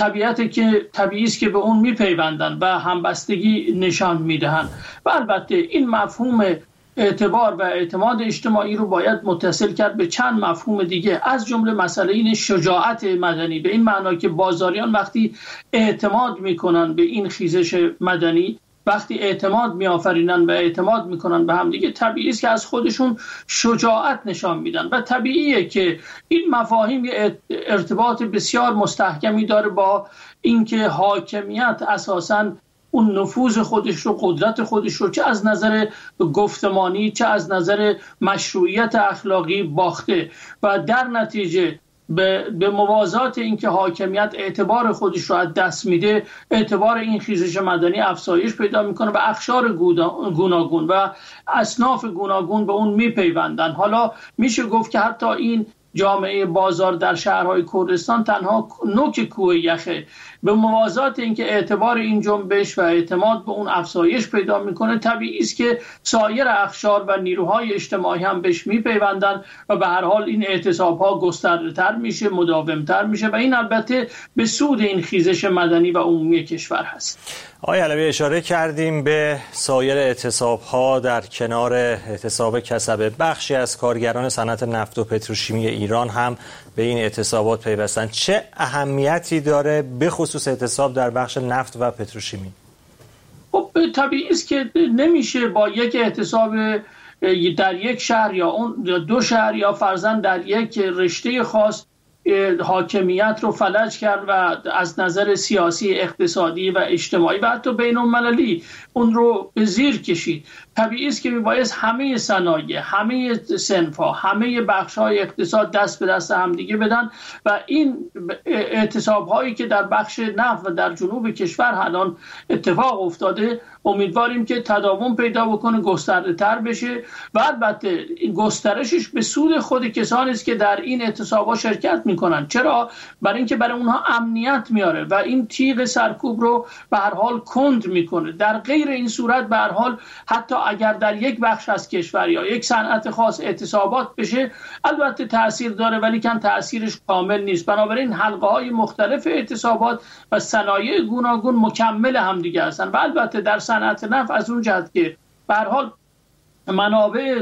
طبیعی است که به اون میپیوندن و همبستگی نشان میدهن. و البته این مفهوم اعتبار و اعتماد اجتماعی رو باید متصل کرد به چند مفهوم دیگه، از جمله مسئله این شجاعت مدنی، به این معنا که بازاریان وقتی اعتماد میکنن به این خیزش مدنی، وقتی اعتماد میآفرینن و اعتماد میکنن به هم دیگه، طبیعی است که از خودشون شجاعت نشان میدن و طبیعیه که این مفاهیم ارتباط بسیار مستحکمی داره با اینکه حاکمیت اساساً اون نفوذ خودش رو، قدرت خودش رو چه از نظر گفتمانی چه از نظر مشروعیت اخلاقی باخته و در نتیجه به موازات اینکه حاکمیت اعتبار خودش رو از دست میده، اعتبار این خیزش مدنی افزایش پیدا میکنه و اقشار گوناگون و اصناف گوناگون به اون میپیوندن. حالا میشه گفت که حتی این جامعه بازار در شهرهای کردستان تنها نوک کوه یخه. به موازات اینکه اعتبار این جنبش و اعتماد به اون افزایش پیدا میکنه، طبیعی است که سایر اقشار و نیروهای اجتماعی هم بهش میپیوندن و به هر حال این اعتصاب‌ها گسترده‌تر میشه، مداوم‌تر میشه و این البته به سود این خیزش مدنی و عمومی کشور هست. آقای علوی، اشاره کردیم به سایر اعتصاب‌ها در کنار اعتصاب کسبه. بخشی از کارگران صنعت نفت و پتروشیمی ایران هم به این اعتصابات پیوستند. چه اهمیتی داره به خصوص اعتصاب در بخش نفت و پتروشیمی؟ خب طبیعی است که نمیشه با یک اعتصاب در یک شهر یا دو شهر یا فرضاً در یک رشته خاص حاکمیت رو فلج کرد و از نظر سیاسی، اقتصادی و اجتماعی و حتی بین‌المللی اون رو به زیر کشید. طبیعی است که میبایست همه صنایع، همه صنف‌ها، همه بخش‌های اقتصاد دست به دست همدیگه بدن و این اعتصاب‌هایی که در بخش نفت و در جنوب کشور الان اتفاق افتاده امیدواریم که تداوم پیدا بکنه، گسترده‌تر بشه و البته گسترشش به سود خود کسانی است که در این اعتصاب‌ها شرکت میکنن. چرا؟ برای اینکه برای اونها امنیت میاره و این تیغ سرکوب رو به هر حال کند میکنه. در غیر این صورت به هر حال حتی اگر در یک بخش از کشور یا یک صنعت خاص اعتصابات بشه البته تأثیر داره ولی کن تأثیرش کامل نیست. بنابراین حلقه‌های مختلف اعتصابات و صنایع گوناگون مکمل همدیگه هستن و البته در صنعت نفت از اون جهت که به هر حال منابع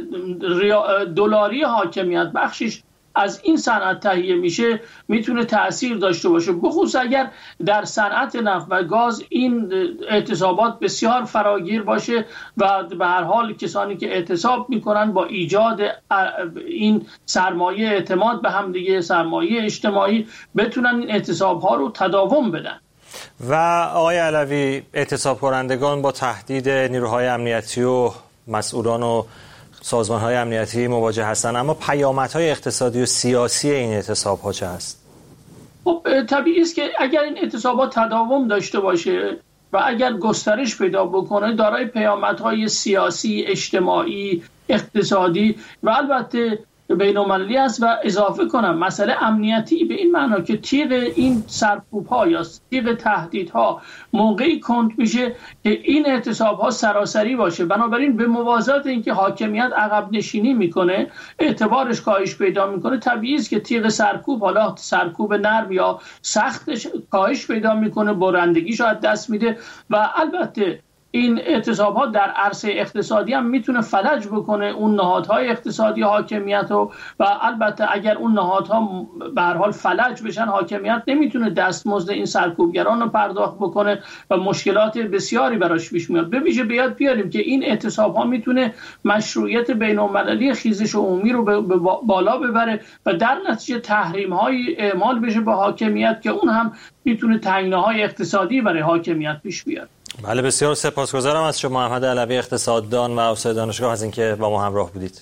دلاری حاکمیت بخشش از این صنعت تهیه میشه میتونه تأثیر داشته باشه، بخصوص اگر در صنعت نفت و گاز این اعتصابات بسیار فراگیر باشه و به هر حال کسانی که اعتصاب میکنن با ایجاد این سرمایه اعتماد به هم دیگه، سرمایه اجتماعی، بتونن این اعتصاب ها رو تداوم بدن. و آقای علوی، اعتصاب کنندگان با تهدید نیروهای امنیتی و مسئولان و سازمان‌های امنیتی مواجه هستند، اما پیامدهای اقتصادی و سیاسی این اعتصاب‌ها چه هست؟ خب طبیعی است که اگر این اعتصابات تداوم داشته باشه و اگر گسترش پیدا بکنه دارای پیامدهای سیاسی، اجتماعی، اقتصادی و البته بین‌المللی است. و اضافه کنم مسئله امنیتی به این معنا که تیغ این سرکوب‌ها یا تیغ تهدیدها موقعی کند میشه که این اعتصاب‌ها سراسری باشه. بنابراین به موازات اینکه حاکمیت عقب نشینی میکنه، اعتبارش کاهش پیدا میکنه، طبیعی است که تیغ سرکوب، حالا سرکوب نرم یا سختش، کاهش پیدا میکنه، برندگیش از دست میده و البته این اعتصابات در عرصه اقتصادی هم میتونه فلج بکنه اون نهادهای اقتصادی حاکمیت رو و البته اگر اون نهادها به هر حال فلج بشن حاکمیت نمیتونه دستمزد این سرکوبگران رو پرداخت بکنه و مشکلات بسیاری براش پیش میاد. به ویژه بیاد بیاریم که این اعتصابها میتونه مشروعیت بین‌المللی خیزش عمومی رو به بالا ببره و در نتیجه تحریم‌های اعمال بشه به حاکمیت که اون هم میتونه تنگناهای اقتصادی برای حاکمیت پیش بیاد. بله، بسیار سپاسگزارم از شما محمد علوی، اقتصاددان و استاد دانشگاه، از اینکه با ما همراه بودید.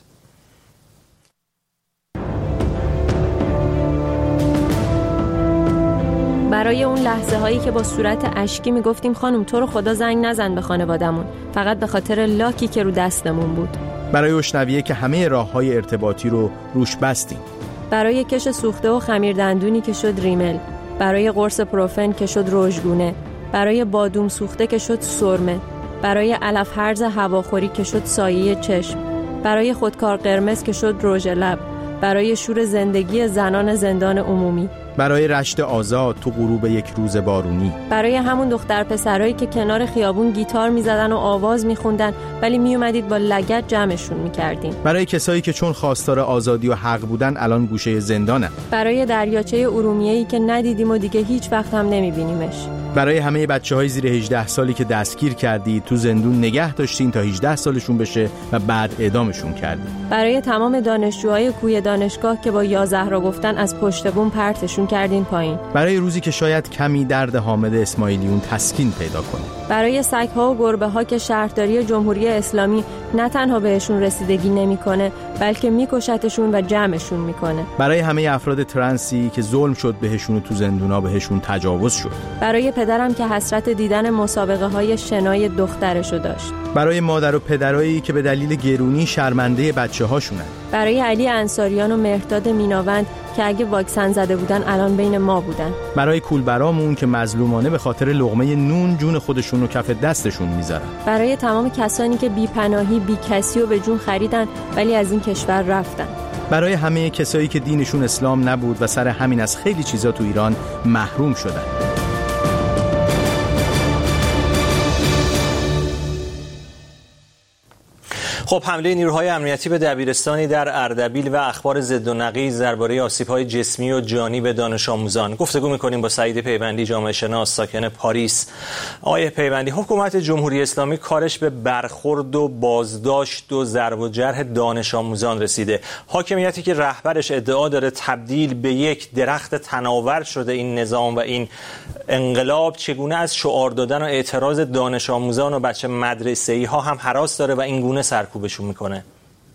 برای اون لحظه هایی که با صورت اشکی میگفتیم خانم تو رو خدا زنگ نزن به خانوادمون، فقط به خاطر لاکی که رو دستمون بود. برای اشنویه که همه راههای ارتباطی رو روش بستیم. برای کش سوخته و خمیر دندونی که شد ریمل. برای قرص پروفن که شد رژگونه. برای بادوم سوخته که شد سرمه. برای علف هرز هواخوری که شد سایه چشم. برای خودکار قرمز که شد رژ لب. برای شور زندگی زنان زندان عمومی. برای رشت آزاد تو غروب یک روز بارونی. برای همون دختر پسرایی که کنار خیابون گیتار میزدن و آواز میخوندن ولی میومدید با لگد جمعشون میکردین. برای کسایی که چون خواستار آزادی و حق بودن الان گوشه زندانن. برای دریاچه ارومیه‌ای که ندیدیم و دیگه هیچ وقت هم نمیبینیمش. برای همه بچه‌های زیر 18 سالی که دستگیر کردید، تو زندون نگه داشتین تا 18 سالشون بشه و بعد اعدامشون کردید. برای تمام دانشجوهای کوی دانشگاه که با یا زهرا گفتن از پشت بوم پرتشون کردین پایین. برای روزی که شاید کمی درد حامد اسماعیلیون تسکین پیدا کنه. برای سگ‌ها و گربه‌ها که شهرداری جمهوری اسلامی نه تنها بهشون رسیدگی نمی‌کنه بلکه میکشتشون و جمعشون می‌کنه. برای همه افراد ترنسی که ظلم شد بهشون و تو زندونا بهشون تجاوز شد. برای پدرم که حسرت دیدن مسابقه‌های شنای دخترشو داشت. برای مادر و پدرایی که به دلیل گرونی شرمنده بچه‌هاشونن. برای علی انصاریان و مهرداد میناوند که اگه واکسن زده بودن الان بین ما بودن. برای کولبرامون که مظلومانه به خاطر لقمه نون جون خودشون رو کف دستشون میذارن. برای تمام کسانی که بی پناهی بی کسی و به جون خریدن ولی از این کشور رفتن. برای همه کسایی که دینشون اسلام نبود و سر همین از خیلی چیزا تو ایران محروم شدن. خب خب حمله نیروهای امنیتی به دبیرستانی در اردبیل و اخبار ضد و نقیض درباره آسیب‌های جسمی و جانی به دانش آموزان. گفتگو می‌کنیم با سعید پیوندی، جامعه شناس ساکن پاریس. آقای پیوندی، حکومت جمهوری اسلامی کارش به برخورد و بازداشت و ضرب و جرح دانش آموزان رسیده. حاکمیتی که رهبرش ادعا داره تبدیل به یک درخت تناور شده این نظام و این انقلاب، چگونه از شعار دادن و اعتراض دانش آموزان و بچه مدرسه‌ای ها هم هراس داره و این گونه سرکوبشون میکنه؟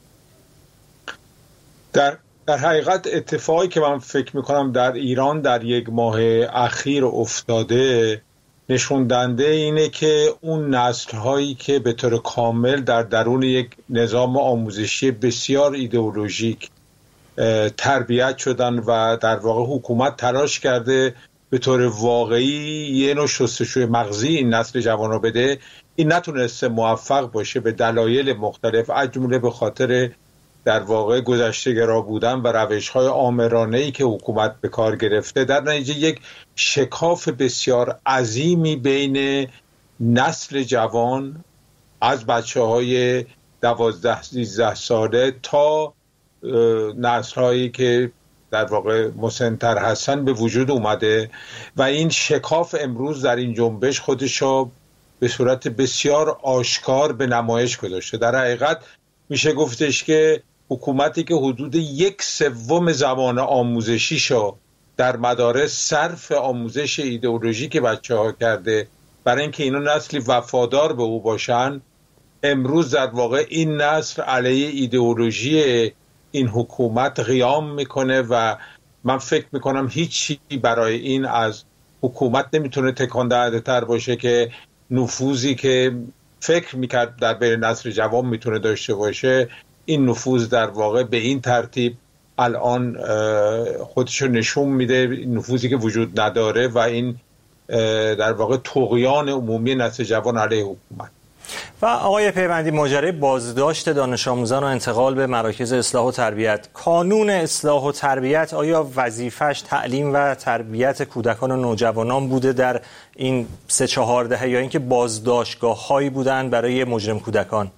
در حقیقت اتفاقی که من فکر میکنم در ایران در یک ماه اخیر افتاده نشون دهنده اینه که اون نسل هایی که به طور کامل در درون یک نظام آموزشی بسیار ایدئولوژیک تربیت شدن و در واقع حکومت تلاش کرده به طور واقعی یه نوع شستشوی مغزی این نسل جوان رو بده، این نتونسته موفق باشه به دلایل مختلف، از جمله به خاطر در واقع گذشته‌گرا بودن و روش‌های آمرانه‌ای که حکومت به کار گرفته. در نتیجه یک شکاف بسیار عظیمی بین نسل جوان از بچه‌های 12-13 ساله تا نسل‌هایی که در واقع مسن‌تر هستن به وجود اومده و این شکاف امروز در این جنبش خودشو به صورت بسیار آشکار به نمایش گذاشته. در حقیقت میشه گفتش که حکومتی که حدود 1/3 زمان آموزشیشو در مدارس صرف آموزش ایدئولوژیک بچه‌ها کرده برای اینکه اینا نسلی وفادار به او باشن، امروز در واقع این نسل علیه ایدئولوژی این حکومت قیام میکنه و من فکر میکنم هیچی برای این از حکومت نمیتونه تکان دهنده تر باشه که نفوذی که فکر میکرد در بین نسل جوان میتونه داشته باشه، این نفوذ در واقع به این ترتیب الان خودشو نشون میده، نفوذی که وجود نداره و این در واقع طغیان عمومی نسل جوان علیه حکومت. و آقای پیوندی، ماجرای بازداشت دانش آموزان و انتقال به مراکز اصلاح و تربیت، کانون اصلاح و تربیت آیا وظیفش تعلیم و تربیت کودکان و نوجوانان بوده در این 3-4 دهه یا اینکه بازداشتگاه‌هایی بودند برای مجرم کودکان؟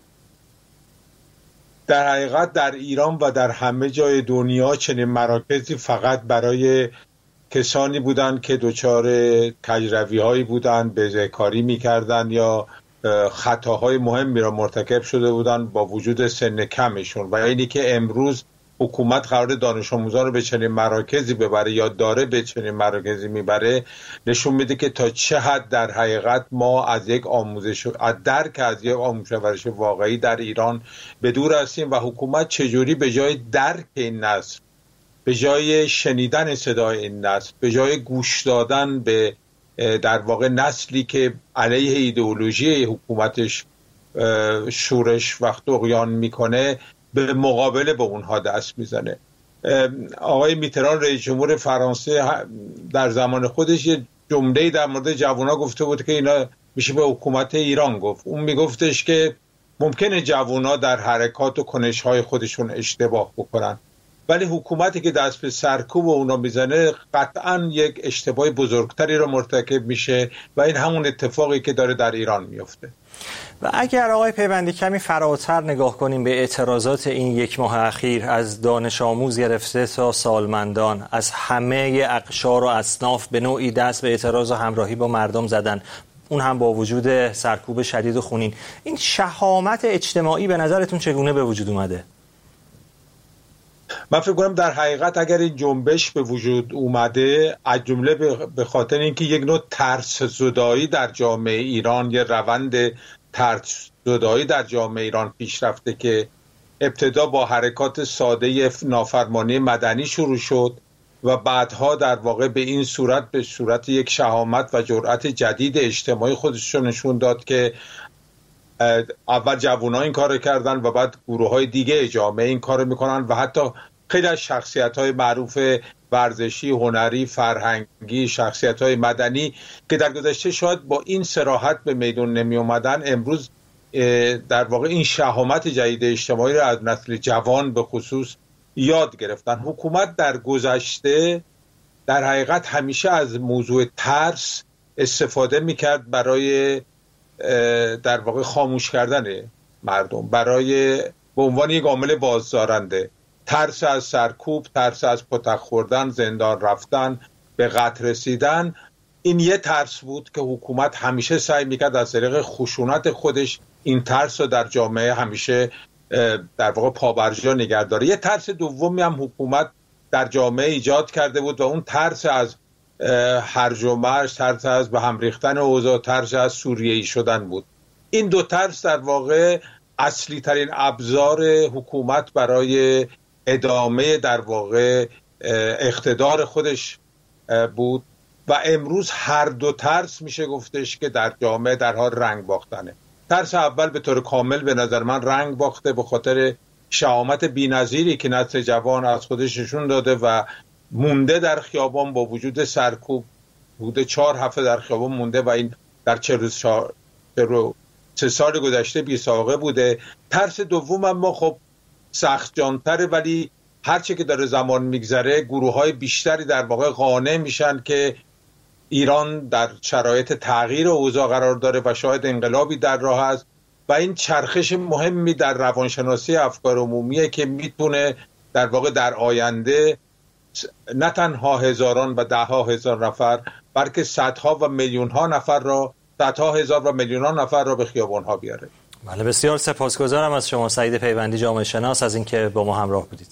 در حقیقت در ایران و در همه جای دنیا چنین مراکزی فقط برای کسانی بودند که دچار کجروی‌هایی بودند، بزهکاری می‌کردند یا خطاهای مهمی را مرتکب شده بودند با وجود سن کمشون. و اینی که امروز حکومت قرار دانش آموزان رو به چنین مراکزی ببره یا داره به چنین مراکزی میبره، نشون میده که تا چه حد در حقیقت ما از یک آموزش، از درک از یک آموزش پرورش واقعی در ایران به دور هستیم و حکومت چجوری به جای درک این نسل، به جای شنیدن صدای این نسل، به جای گوش دادن به در واقع نسلی که علیه ایدئولوژی حکومتش شورش و طغیان میکنه، به مقابله با اونها دست میزنه. آقای میتران رئیس جمهور فرانسه در زمان خودش یه جمله‌ای در مورد جوان‌ها گفته بود که اینا میشه به حکومت ایران گفت. اون میگفتش که ممکنه جوان‌ها در حرکات و کنش‌های خودشون اشتباه بکنن، ولی حکومتی که دست به سرکوب اونا میزنه قطعاً یک اشتباه بزرگتری رو مرتکب میشه و این همون اتفاقی که داره در ایران میفته. و اگر آقای پیوندی کمی فراتر نگاه کنیم به اعتراضات این 1 ماه اخیر، از دانش آموز گرفته تا سالمندان، از همه اقشار و اصناف به نوعی دست به اعتراض و همراهی با مردم زدن، اون هم با وجود سرکوب شدید و خونین، این شهامت اجتماعی به نظرتون چگونه به وجود اومده؟ من فکر کنم در حقیقت اگر این جنبش به وجود اومده، از جمله به خاطر اینکه یک نوع ترس زدایی در جامعه ایران، یه روند ترس زدایی در جامعه ایران پیش رفته که ابتدا با حرکات ساده نافرمانی مدنی شروع شد و بعدها در واقع به این صورت، به صورت یک شهامت و جرأت جدید اجتماعی خودش رو نشون داد که اول جوان‌ها این کارو کردن و بعد گروه‌های دیگه جامعه این کارو میکنن و حتی خیلی از شخصیت‌های معروف ورزشی، هنری، فرهنگی، شخصیت‌های مدنی که در گذشته شاید با این صراحت به میدان نمی اومدن، امروز در واقع این شهامت جدید اجتماعی رو از نسل جوان به خصوص یاد گرفتن. حکومت در گذشته در حقیقت همیشه از موضوع ترس استفاده میکرد برای در واقع خاموش کردن مردم به عنوان یک عامل بازدارنده. ترس از سرکوب، ترس از پتک خوردن، زندان رفتن، به قتل رسیدن، این یه ترس بود که حکومت همیشه سعی میکرد از طریق خشونت خودش این ترس رو در جامعه همیشه در واقع پابرجا نگه داره. یه ترس دومی هم حکومت در جامعه ایجاد کرده بود و اون ترس از هرج و مرج، ترس از به هم ریختن اوضاع، ترس از سوریه‌ای شدن بود. این دو ترس در واقع اصلی ترین ابزار حکومت برای ادامه در واقع اقتدار خودش بود و امروز هر دو ترس میشه گفتش که در جامعه در حال رنگ باختنه. ترس اول به طور کامل به نظر من رنگ باخته به خاطر شهامت بی‌نظیری که نسل جوان از خودش نشون داده و مونده در خیابان، با وجود سرکوب بوده 4 هفته در خیابان مونده و این در 43 سال گذشته بی سابقه بوده. ترس دوم اما خب سخت جانتره، ولی هرچه که داره زمان میگذره گروه‌های بیشتری در واقع قانع میشن که ایران در شرایط تغییر اوضاع قرار داره و شاید انقلابی در راه است و این چرخش مهمی در روانشناسی افکار عمومیه که میتونه در واقع در آینده نه تنها هزاران و ده‌ها هزار نفر بلکه صدها و میلیون‌ها نفر را، صدها هزار و میلیون‌ها نفر را به خیابان‌ها بیاره. بله، بسیار سپاسگزارم از شما سعید پیوندی، جامعه شناس، از اینکه با ما همراه بودید.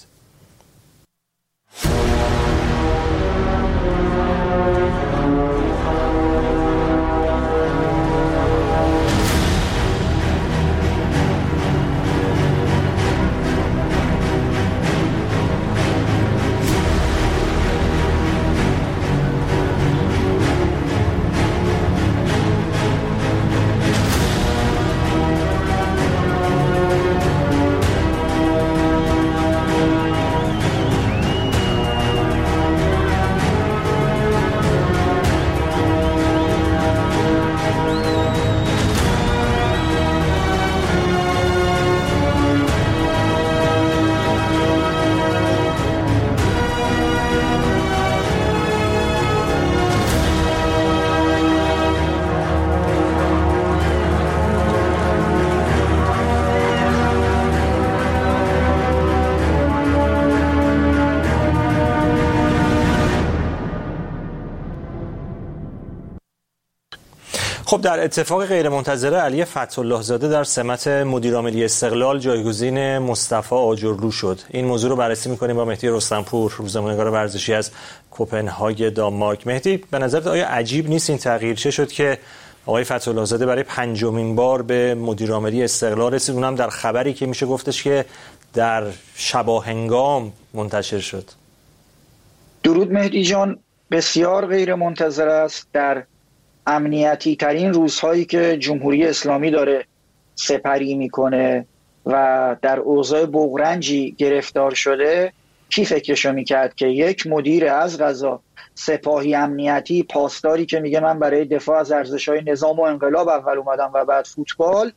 خب در اتفاق غیرمنتظره علی فتح‌الله زاده در سمت مدیرعاملی استقلال جایگزین مصطفی آجرلو شد. این موضوع رو بررسی می‌کنیم با مهدی رستمپور، روزنامه‌نگار ورزشی از کوپنهاگ دانمارک. مهدی، به نظرت آیا عجیب نیست این تغییر؟ چه شد که آقای فتح‌الله زاده برای 5مین بار به مدیرعاملی استقلال رسید، اونم در خبری که میشه گفتش که در شباهنگام منتشر شد؟ درود مهدی جان، بسیار غیرمنتظر است. در امنیتی ترین روزهایی که جمهوری اسلامی داره سپری میکنه و در اوضاع بغرنجی گرفتار شده، کی فکرشو میکرد که یک مدیر از قضا سپاهی امنیتی پاسداری که میگه من برای دفاع از ارزش‌های نظام و انقلاب اول اومدم و بعد فوتبال،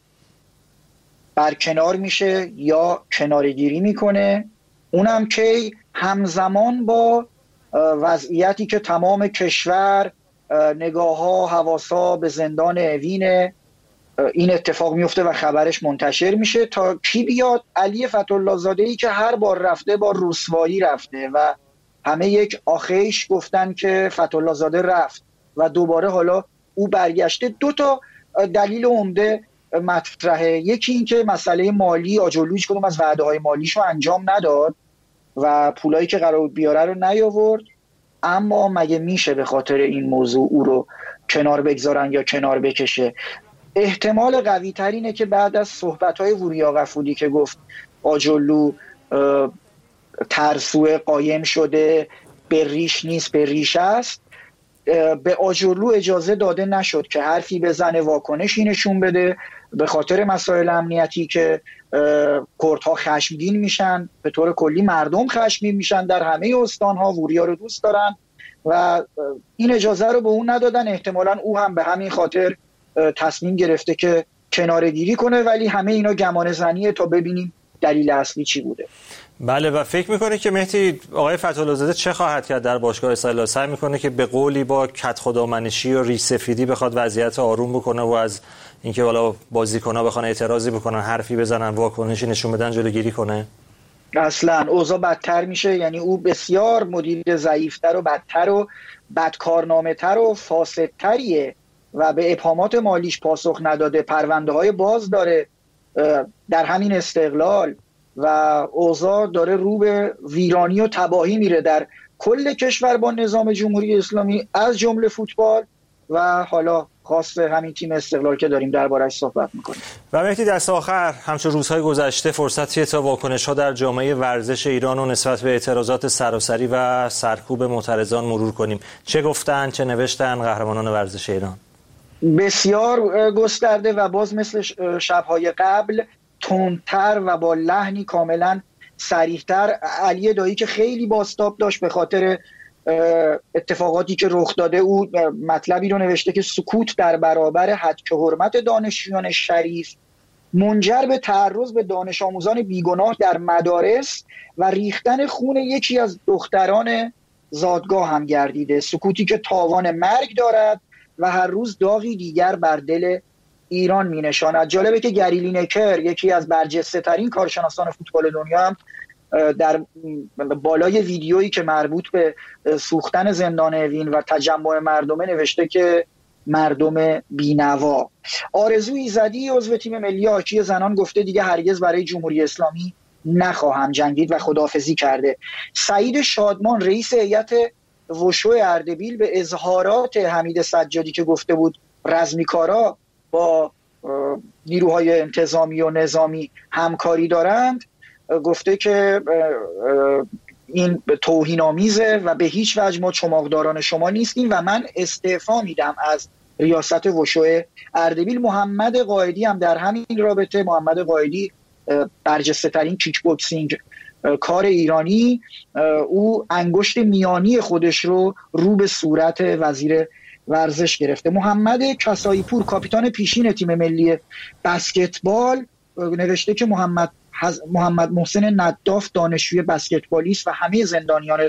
برکنار میشه یا کنارگیری میکنه، اونم که همزمان با وضعیتی که تمام کشور نگاه‌ها حواسا به زندان اوین این اتفاق میفته و خبرش منتشر میشه. تا کی بیاد؟ علی فتح‌الله زاده‌ای که هر بار رفته با رسوایی رفته و همه یک آخیش گفتن که فتح‌الله زاده رفت و دوباره حالا او برگشته. 2 تا دلیل عمده مطرحه. یکی این که مسئله مالی، آجرلو هیچ کدوم از وعده‌های مالیشو انجام نداد و پولایی که قرار بود بیاره رو نیاورد. اما مگه میشه به خاطر این موضوع او رو کنار بگذارن یا کنار بکشه؟ احتمال قوی تر اینه که بعد از صحبت‌های وریا غفوری که گفت آجرلو ترسوه، قایم شده، به ریش نیست به ریش است، به آجرلو اجازه داده نشد که حرفی بزنه، واکنشی نشون بده، به خاطر مسائل امنیتی که کردها خشمگین میشن، به طور کلی مردم خشمگین میشن در همه استانها، وریا رو دوست دارن و این اجازه رو به اون ندادن. احتمالاً او هم به همین خاطر تصمیم گرفته که کناره‌گیری کنه، ولی همه اینا گمانه زنیه تا ببینیم دلیل اصلی چی بوده. بله، و فکر میکنه که مهدی آقای فتح‌الله زاده چه خواهد کرد در باشگاه استقلال؟ سعی میکنه که به قولی با کدخدامنشی و ریسفیدی بخواد وضعیت آروم بکنه و از اینکه والا بازیکن‌ها بخوان اعتراضی بکنن، حرفی بزنن، واکنشی نشون بدن، جلوگیری کنه؟ اصلا اوضاع بدتر میشه. یعنی او بسیار مدیر ضعیفتر و بدتر و بدکارنامه‌تر و فاسدتریه و به ابهامات مالیش پاسخ نداده، پرونده های باز داره در همین استقلال و اوضاع داره رو به ویرانی و تباهی میره در کل کشور با نظام جمهوری اسلامی، از جمله فوتبال و حالا خاص همین تیم استقلال که داریم درباره‌اش صحبت میکنیم. و مهدی، دست آخر همچون روزهای گذشته فرصتیه تا واکنش‌ها در جامعه ورزش ایران و نسبت به اعتراضات سراسری و سرکوب معترضان مرور کنیم. چه گفتن، چه نوشتن قهرمانان ورزش ایران؟ بسیار گسترده و باز مثل شب‌های قبل تندتر و با لحنی کاملا صریح‌تر. علی دایی که خیلی بازتاب داشت به خاطر اتفاقاتی که رخ داده، او مطلبی رو نوشته که سکوت در برابر هتک حرمت دانشجویان شریف منجر به تعرض به دانش آموزان بیگناه در مدارس و ریختن خون یکی از دختران زادگاه هم گردیده. سکوتی که تاوان مرگ دارد و هر روز داغی دیگر بر دل ایران می نشاند. جالبه که گری لینکر، یکی از برجسته ترین کارشناسان فوتبال دنیا، هم در بالای ویدیویی که مربوط به سوختن زندان اوین و تجمع مردمه نوشته که مردم بینوا. آرزو ایزدی عضو تیم ملی هاکی زنان گفته دیگه هرگز برای جمهوری اسلامی نخواهم جنگید و خداحافظی کرده. سعید شادمان رئیس هیئت وشو اردبیل به اظهارات حمید سجادی که گفته بود رزمیکارا با نیروهای انتظامی و نظامی همکاری دارند، گفته که این توهین‌آمیزه و به هیچ وجه ما چماقداران شما نیستیم و من استعفا میدم از ریاست وشو اردبیل. محمد قائدی هم در همین رابطه، محمد قائدی برجسته ترین کیک بوکسینگ کار ایرانی، او انگشت میانی خودش رو به صورت وزیر ورزش گرفته. محمد کسایی پور کاپیتان پیشین تیم ملی بسکتبال نوشته که محمد محسن نداف دانشجوی بسکتبالیست و همه زندانیان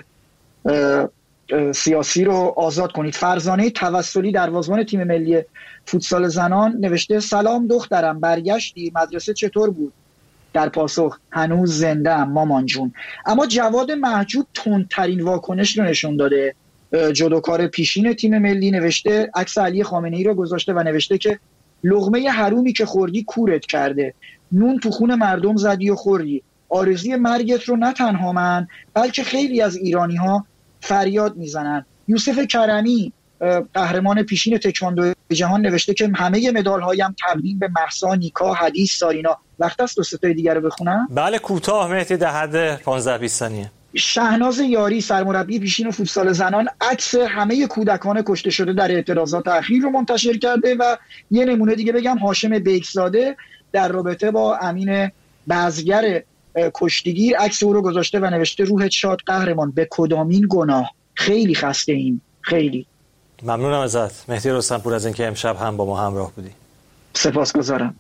سیاسی رو آزاد کنید. فرزانه توسلی دروازه‌بان تیم ملی فوتسال زنان نوشته سلام دخترم، برگشتی؟ مدرسه چطور بود؟ در پاسخ هنوز زنده ام مامان جون. اما جواد محجوب تندترین واکنش رو نشون داده. جودوکار پیشین تیم ملی نوشته، عکس علی خامنه‌ای رو گذاشته و نوشته که لقمه حرومی که خوردی کورت کرده، نون تو خون مردم زدی و خوردی. آرزوی مرگت رو نه تنها من بلکه خیلی از ایرانی ها فریاد میزنن. یوسف کرمی قهرمان پیشین تکواندو جهان نوشته که همه مدال هایم تقدیم به مهسا، نیکا، حدیث، سارینا. وقت است دو سه تای دیگه رو بخونم؟ بله کوتاه مهدی، در حد 15-20 ثانیه. شهناز یاری سرمربی پیشین فوتسال زنان عکس همه کودکان کشته شده در اعتراضات اخیر رو منتشر کرده و یه نمونه دیگه بگم، هاشم بیکزاده در رابطه با امین بزگر کشتیگیر عکس او رو گذاشته و نوشته روحت شاد قهرمان، به کدامین گناه؟ خیلی خسته ایم، خیلی. ممنونم ازت مهدی رستمپور از اینکه امشب هم با ما همراه بودی. سپاسگزارم.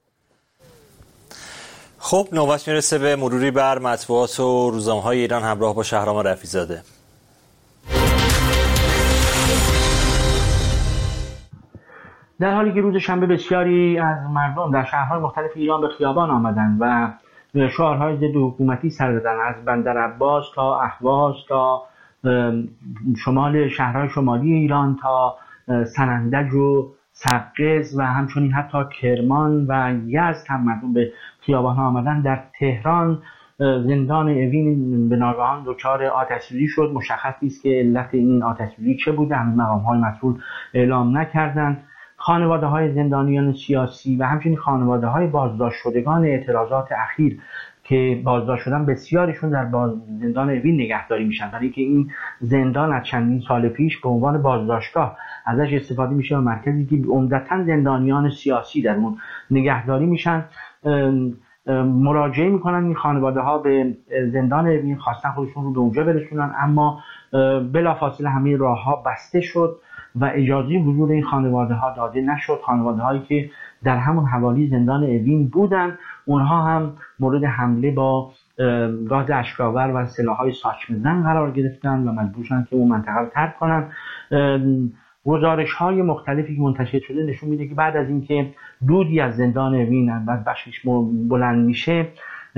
خب نوبت میرسه به مروری بر مطبوعات و روزنامه‌های ایران همراه با شهرام رفیع‌زاده. در حالی که روز شنبه بسیاری از مردم در شهرهای مختلف ایران به خیابان آمدند و شعارهای ضد حکومتی سر دادند، از بندرعباس تا اهواز تا شمال شهرهای شمالی ایران تا سنندج و سقز و همچنین حتی کرمان و یزد هم مردم به خیابان آمدن. در تهران زندان اوین به ناگهان دچار آتش‌سوزی شد. مشخص نیست که علت این آتش‌سوزی چه بوده، هنوز مقام‌های مسئول اعلام نکردند. خانواده‌های زندانیان سیاسی و همچنین خانواده‌های بازداشت شدگان اعتراضات اخیر که بازداشت شدن، بسیارشون در زندان اوین نگهداری میشن، برای اینکه این زندان از چندین سال پیش به عنوان بازداشتگاه ازش استفاده میشه و مرکزی که عمدتاً زندانیان سیاسی در اون نگهداری میشن. مراجعه میکنن این خانواده ها به زندان اوین، خواستن خودشون رو به اونجا برسونن، اما بلافاصله همه راه ها بسته شد و اجازه حضور این خانواده ها داده نشد. خانواده هایی که در همون حوالی زندان اوین بودن، اونها هم مورد حمله با گاز اشک‌آور و سلاح‌های ساچمه‌زن قرار گرفتن و مجبور شدن که اون منطقه رو ترک کنن. گزارش‌های مختلفی که منتشر شده نشون میده که بعد از اینکه دودی از زندان اوین از بخشش بلند میشه،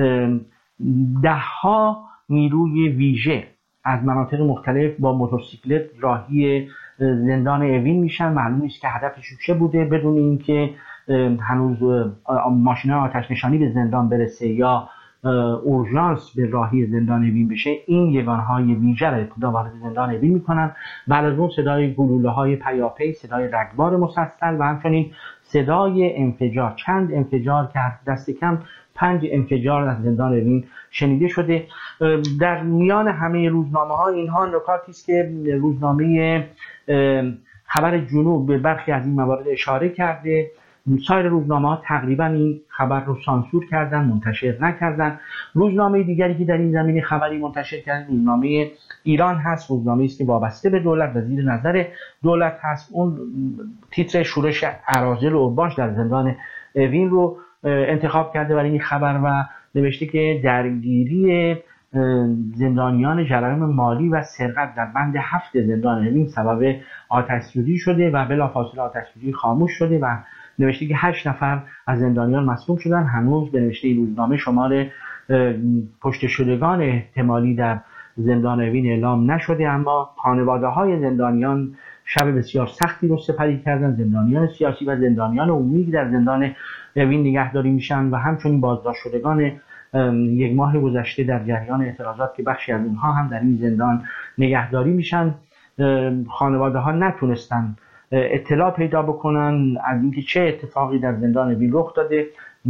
ده‌ها نیروی ویژه از مناطق مختلف با موتورسیکلت راهی زندان اوین میشن. معلوم نیست که هدفشون چه بوده، بدون اینکه هنوز ماشین‌های آتش نشانی به زندان برسه یا اورژانس به راهی زندان اوین بشه. این یگان‌های ویژه را ابتدا وارد زندان اوین میکنن. بعد از اون صدای گلوله‌های پیاپی، صدای رگبار مسلسل و همچنین صدای انفجار، چند انفجار که دست کم 5 انفجار از زندان اوین شنیده شده. در میان همه روزنامه‌ها اینها نکاتی است که روزنامه خبر جنوب به برخی از این موارد اشاره کرده. سایر روزنامه‌ها تقریبا این خبر رو سانسور کردن، منتشر نکردن. روزنامه دیگری که در این زمینه خبری منتشر کرده روزنامه ایران هست. روزنامه‌ای است که وابسته به دولت و زیر نظر دولت هست. اون تیتر شورش اراذل و اوباش در زندان اوین رو انتخاب کرده برای این خبر و نوشته که درگیری زندانیان جرایم مالی و سرقت در بند 7 زندان اوین سبب آتش‌سوزی شده و بلافاصله آتش‌سوزی خاموش شده و نوشته که 8 نفر از زندانیان مصدوم شدن. هنوز به نوشته این روزنامه شمار کشته شدگان احتمالی در زندان اوین اعلام نشده، اما خانواده‌های زندانیان شب بسیار سختی رو سپری کردن. زندانیان سیاسی و زندانیان عمومی که در زندان اوین نگهداری میشن و همچنین بازداشت شدگان 1 ماه گذشته در جریان اعتراضات که بخشی از اونها هم در این زندان نگهداری میشن. خانواده ها نتونستن اطلاع پیدا بکنن از اینکه چه اتفاقی در زندان اوین رخ داده.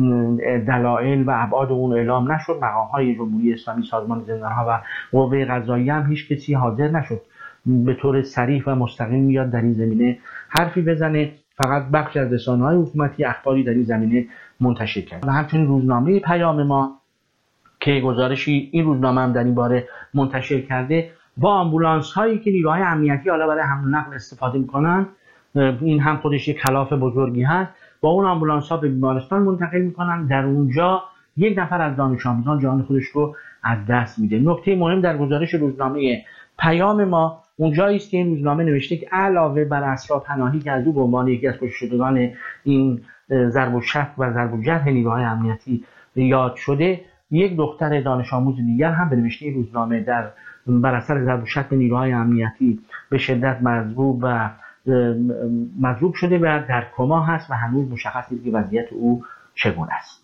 دلایل و ابعاد اون اعلام نشد. مقام‌های جمهوری اسلامی، سازمان زندان‌ها و قوه قضاییه هم هیچ کسی حاضر نشد به طور صریح و مستقیم میاد در این زمینه حرفی بزنه. فقط بخش از رسانه‌های حکومتی اخباری در این زمینه منتشر کرد. و همچنین روزنامه پیام ما که گزارشی این روزنامه هم در این باره منتشر کرده، با آمبولانس هایی که نیروهای امنیتی حالا برای حمل و نقل استفاده میکنن، این هم خودش یک خلاف بزرگی هست، با اون آمبولانس ها به بیمارستان منتقل میکنن. در اونجا 1 نفر از دانش آموزان جان خودش رو از دست میده. نکته مهم در گزارش روزنامه پیام ما اونجایی است که این روزنامه نوشته که علاوه بر اسرا پناهی که از او به عنوان یکی از کشته‌شدگان این ضرب و شتم و ضرب و جرح نیروهای امنیتی یاد شده، 1 دختر دانش آموز دیگر هم به نوشته روزنامه بر اثر ضرب و شتم نیروهای امنیتی به شدت مضروب شده و در کما هست و هنوز مشخص نیست که وضعیت او چگونه است.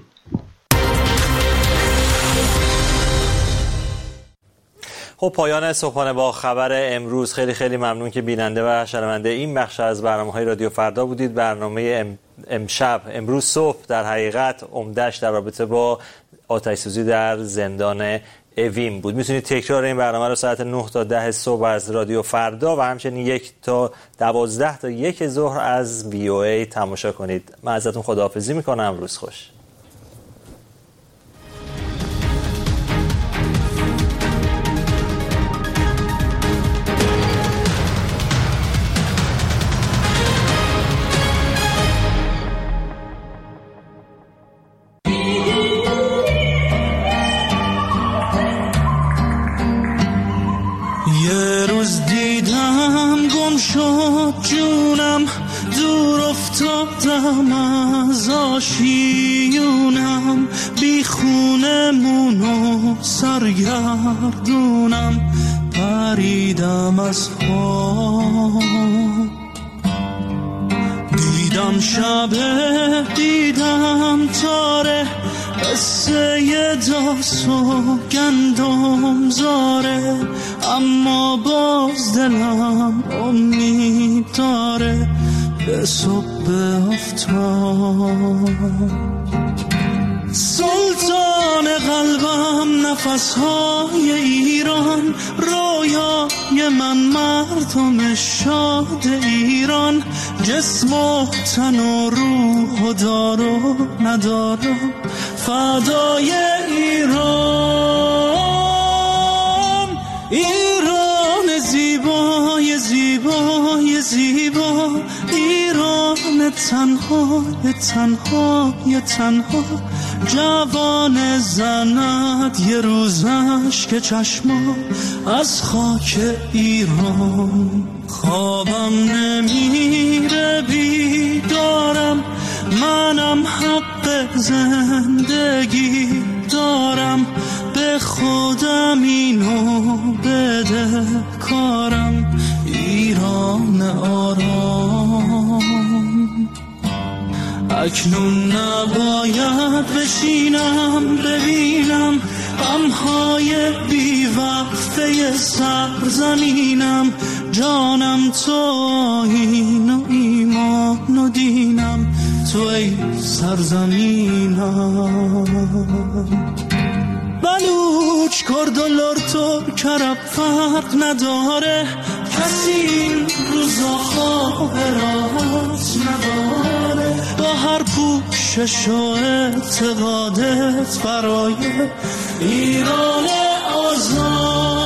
خب پایان صبحانه با خبر امروز. خیلی خیلی ممنون که بیننده و شنونده این بخش از برنامه‌های رادیو فردا بودید. برنامه امروز صبح در حقیقت عمده‌اش در رابطه با آتش‌سوزی در زندان اوین بود. میتونید تکرار این برنامه رو ساعت 9 تا 10 صبح از رادیو فردا و همچنین 1 تا 12 تا 1 ظهر از VOA تماشا کنید. من ازتون خداحافظی میکنم. روز خوش. از آشیونم بی خونمون و سرگردونم پریدم از خواب دیدم شب دیدم تاره قصه داس و گندم زاره اما باز دلم امید داره به صبح افتاد سلطان قلبم نفسهای ایران رویای من مردم شاد ایران جسم و تن و روح و دار و ندارم فدای ایران ایران زیبای زیبای زیبا ایران تنهای تنهای تنها جوان زند یه روزش که چشما از خاک ایران خوابم نمیره بیدارم، منم حق زندگی دارم، به خودم اینو بده کارم. ایران آرام، اکنون نباید بشینم ببینم غمهای بی وقفه سرزمینم. جانم تو آیین و ایمان و دینم، تو ای سرزمینم. بلوچ، کرد و لرد و کرب فرق نداره، کسی این روزا خواب راست نداره. با هر پوشش و اعتقادت برای ایران آزاد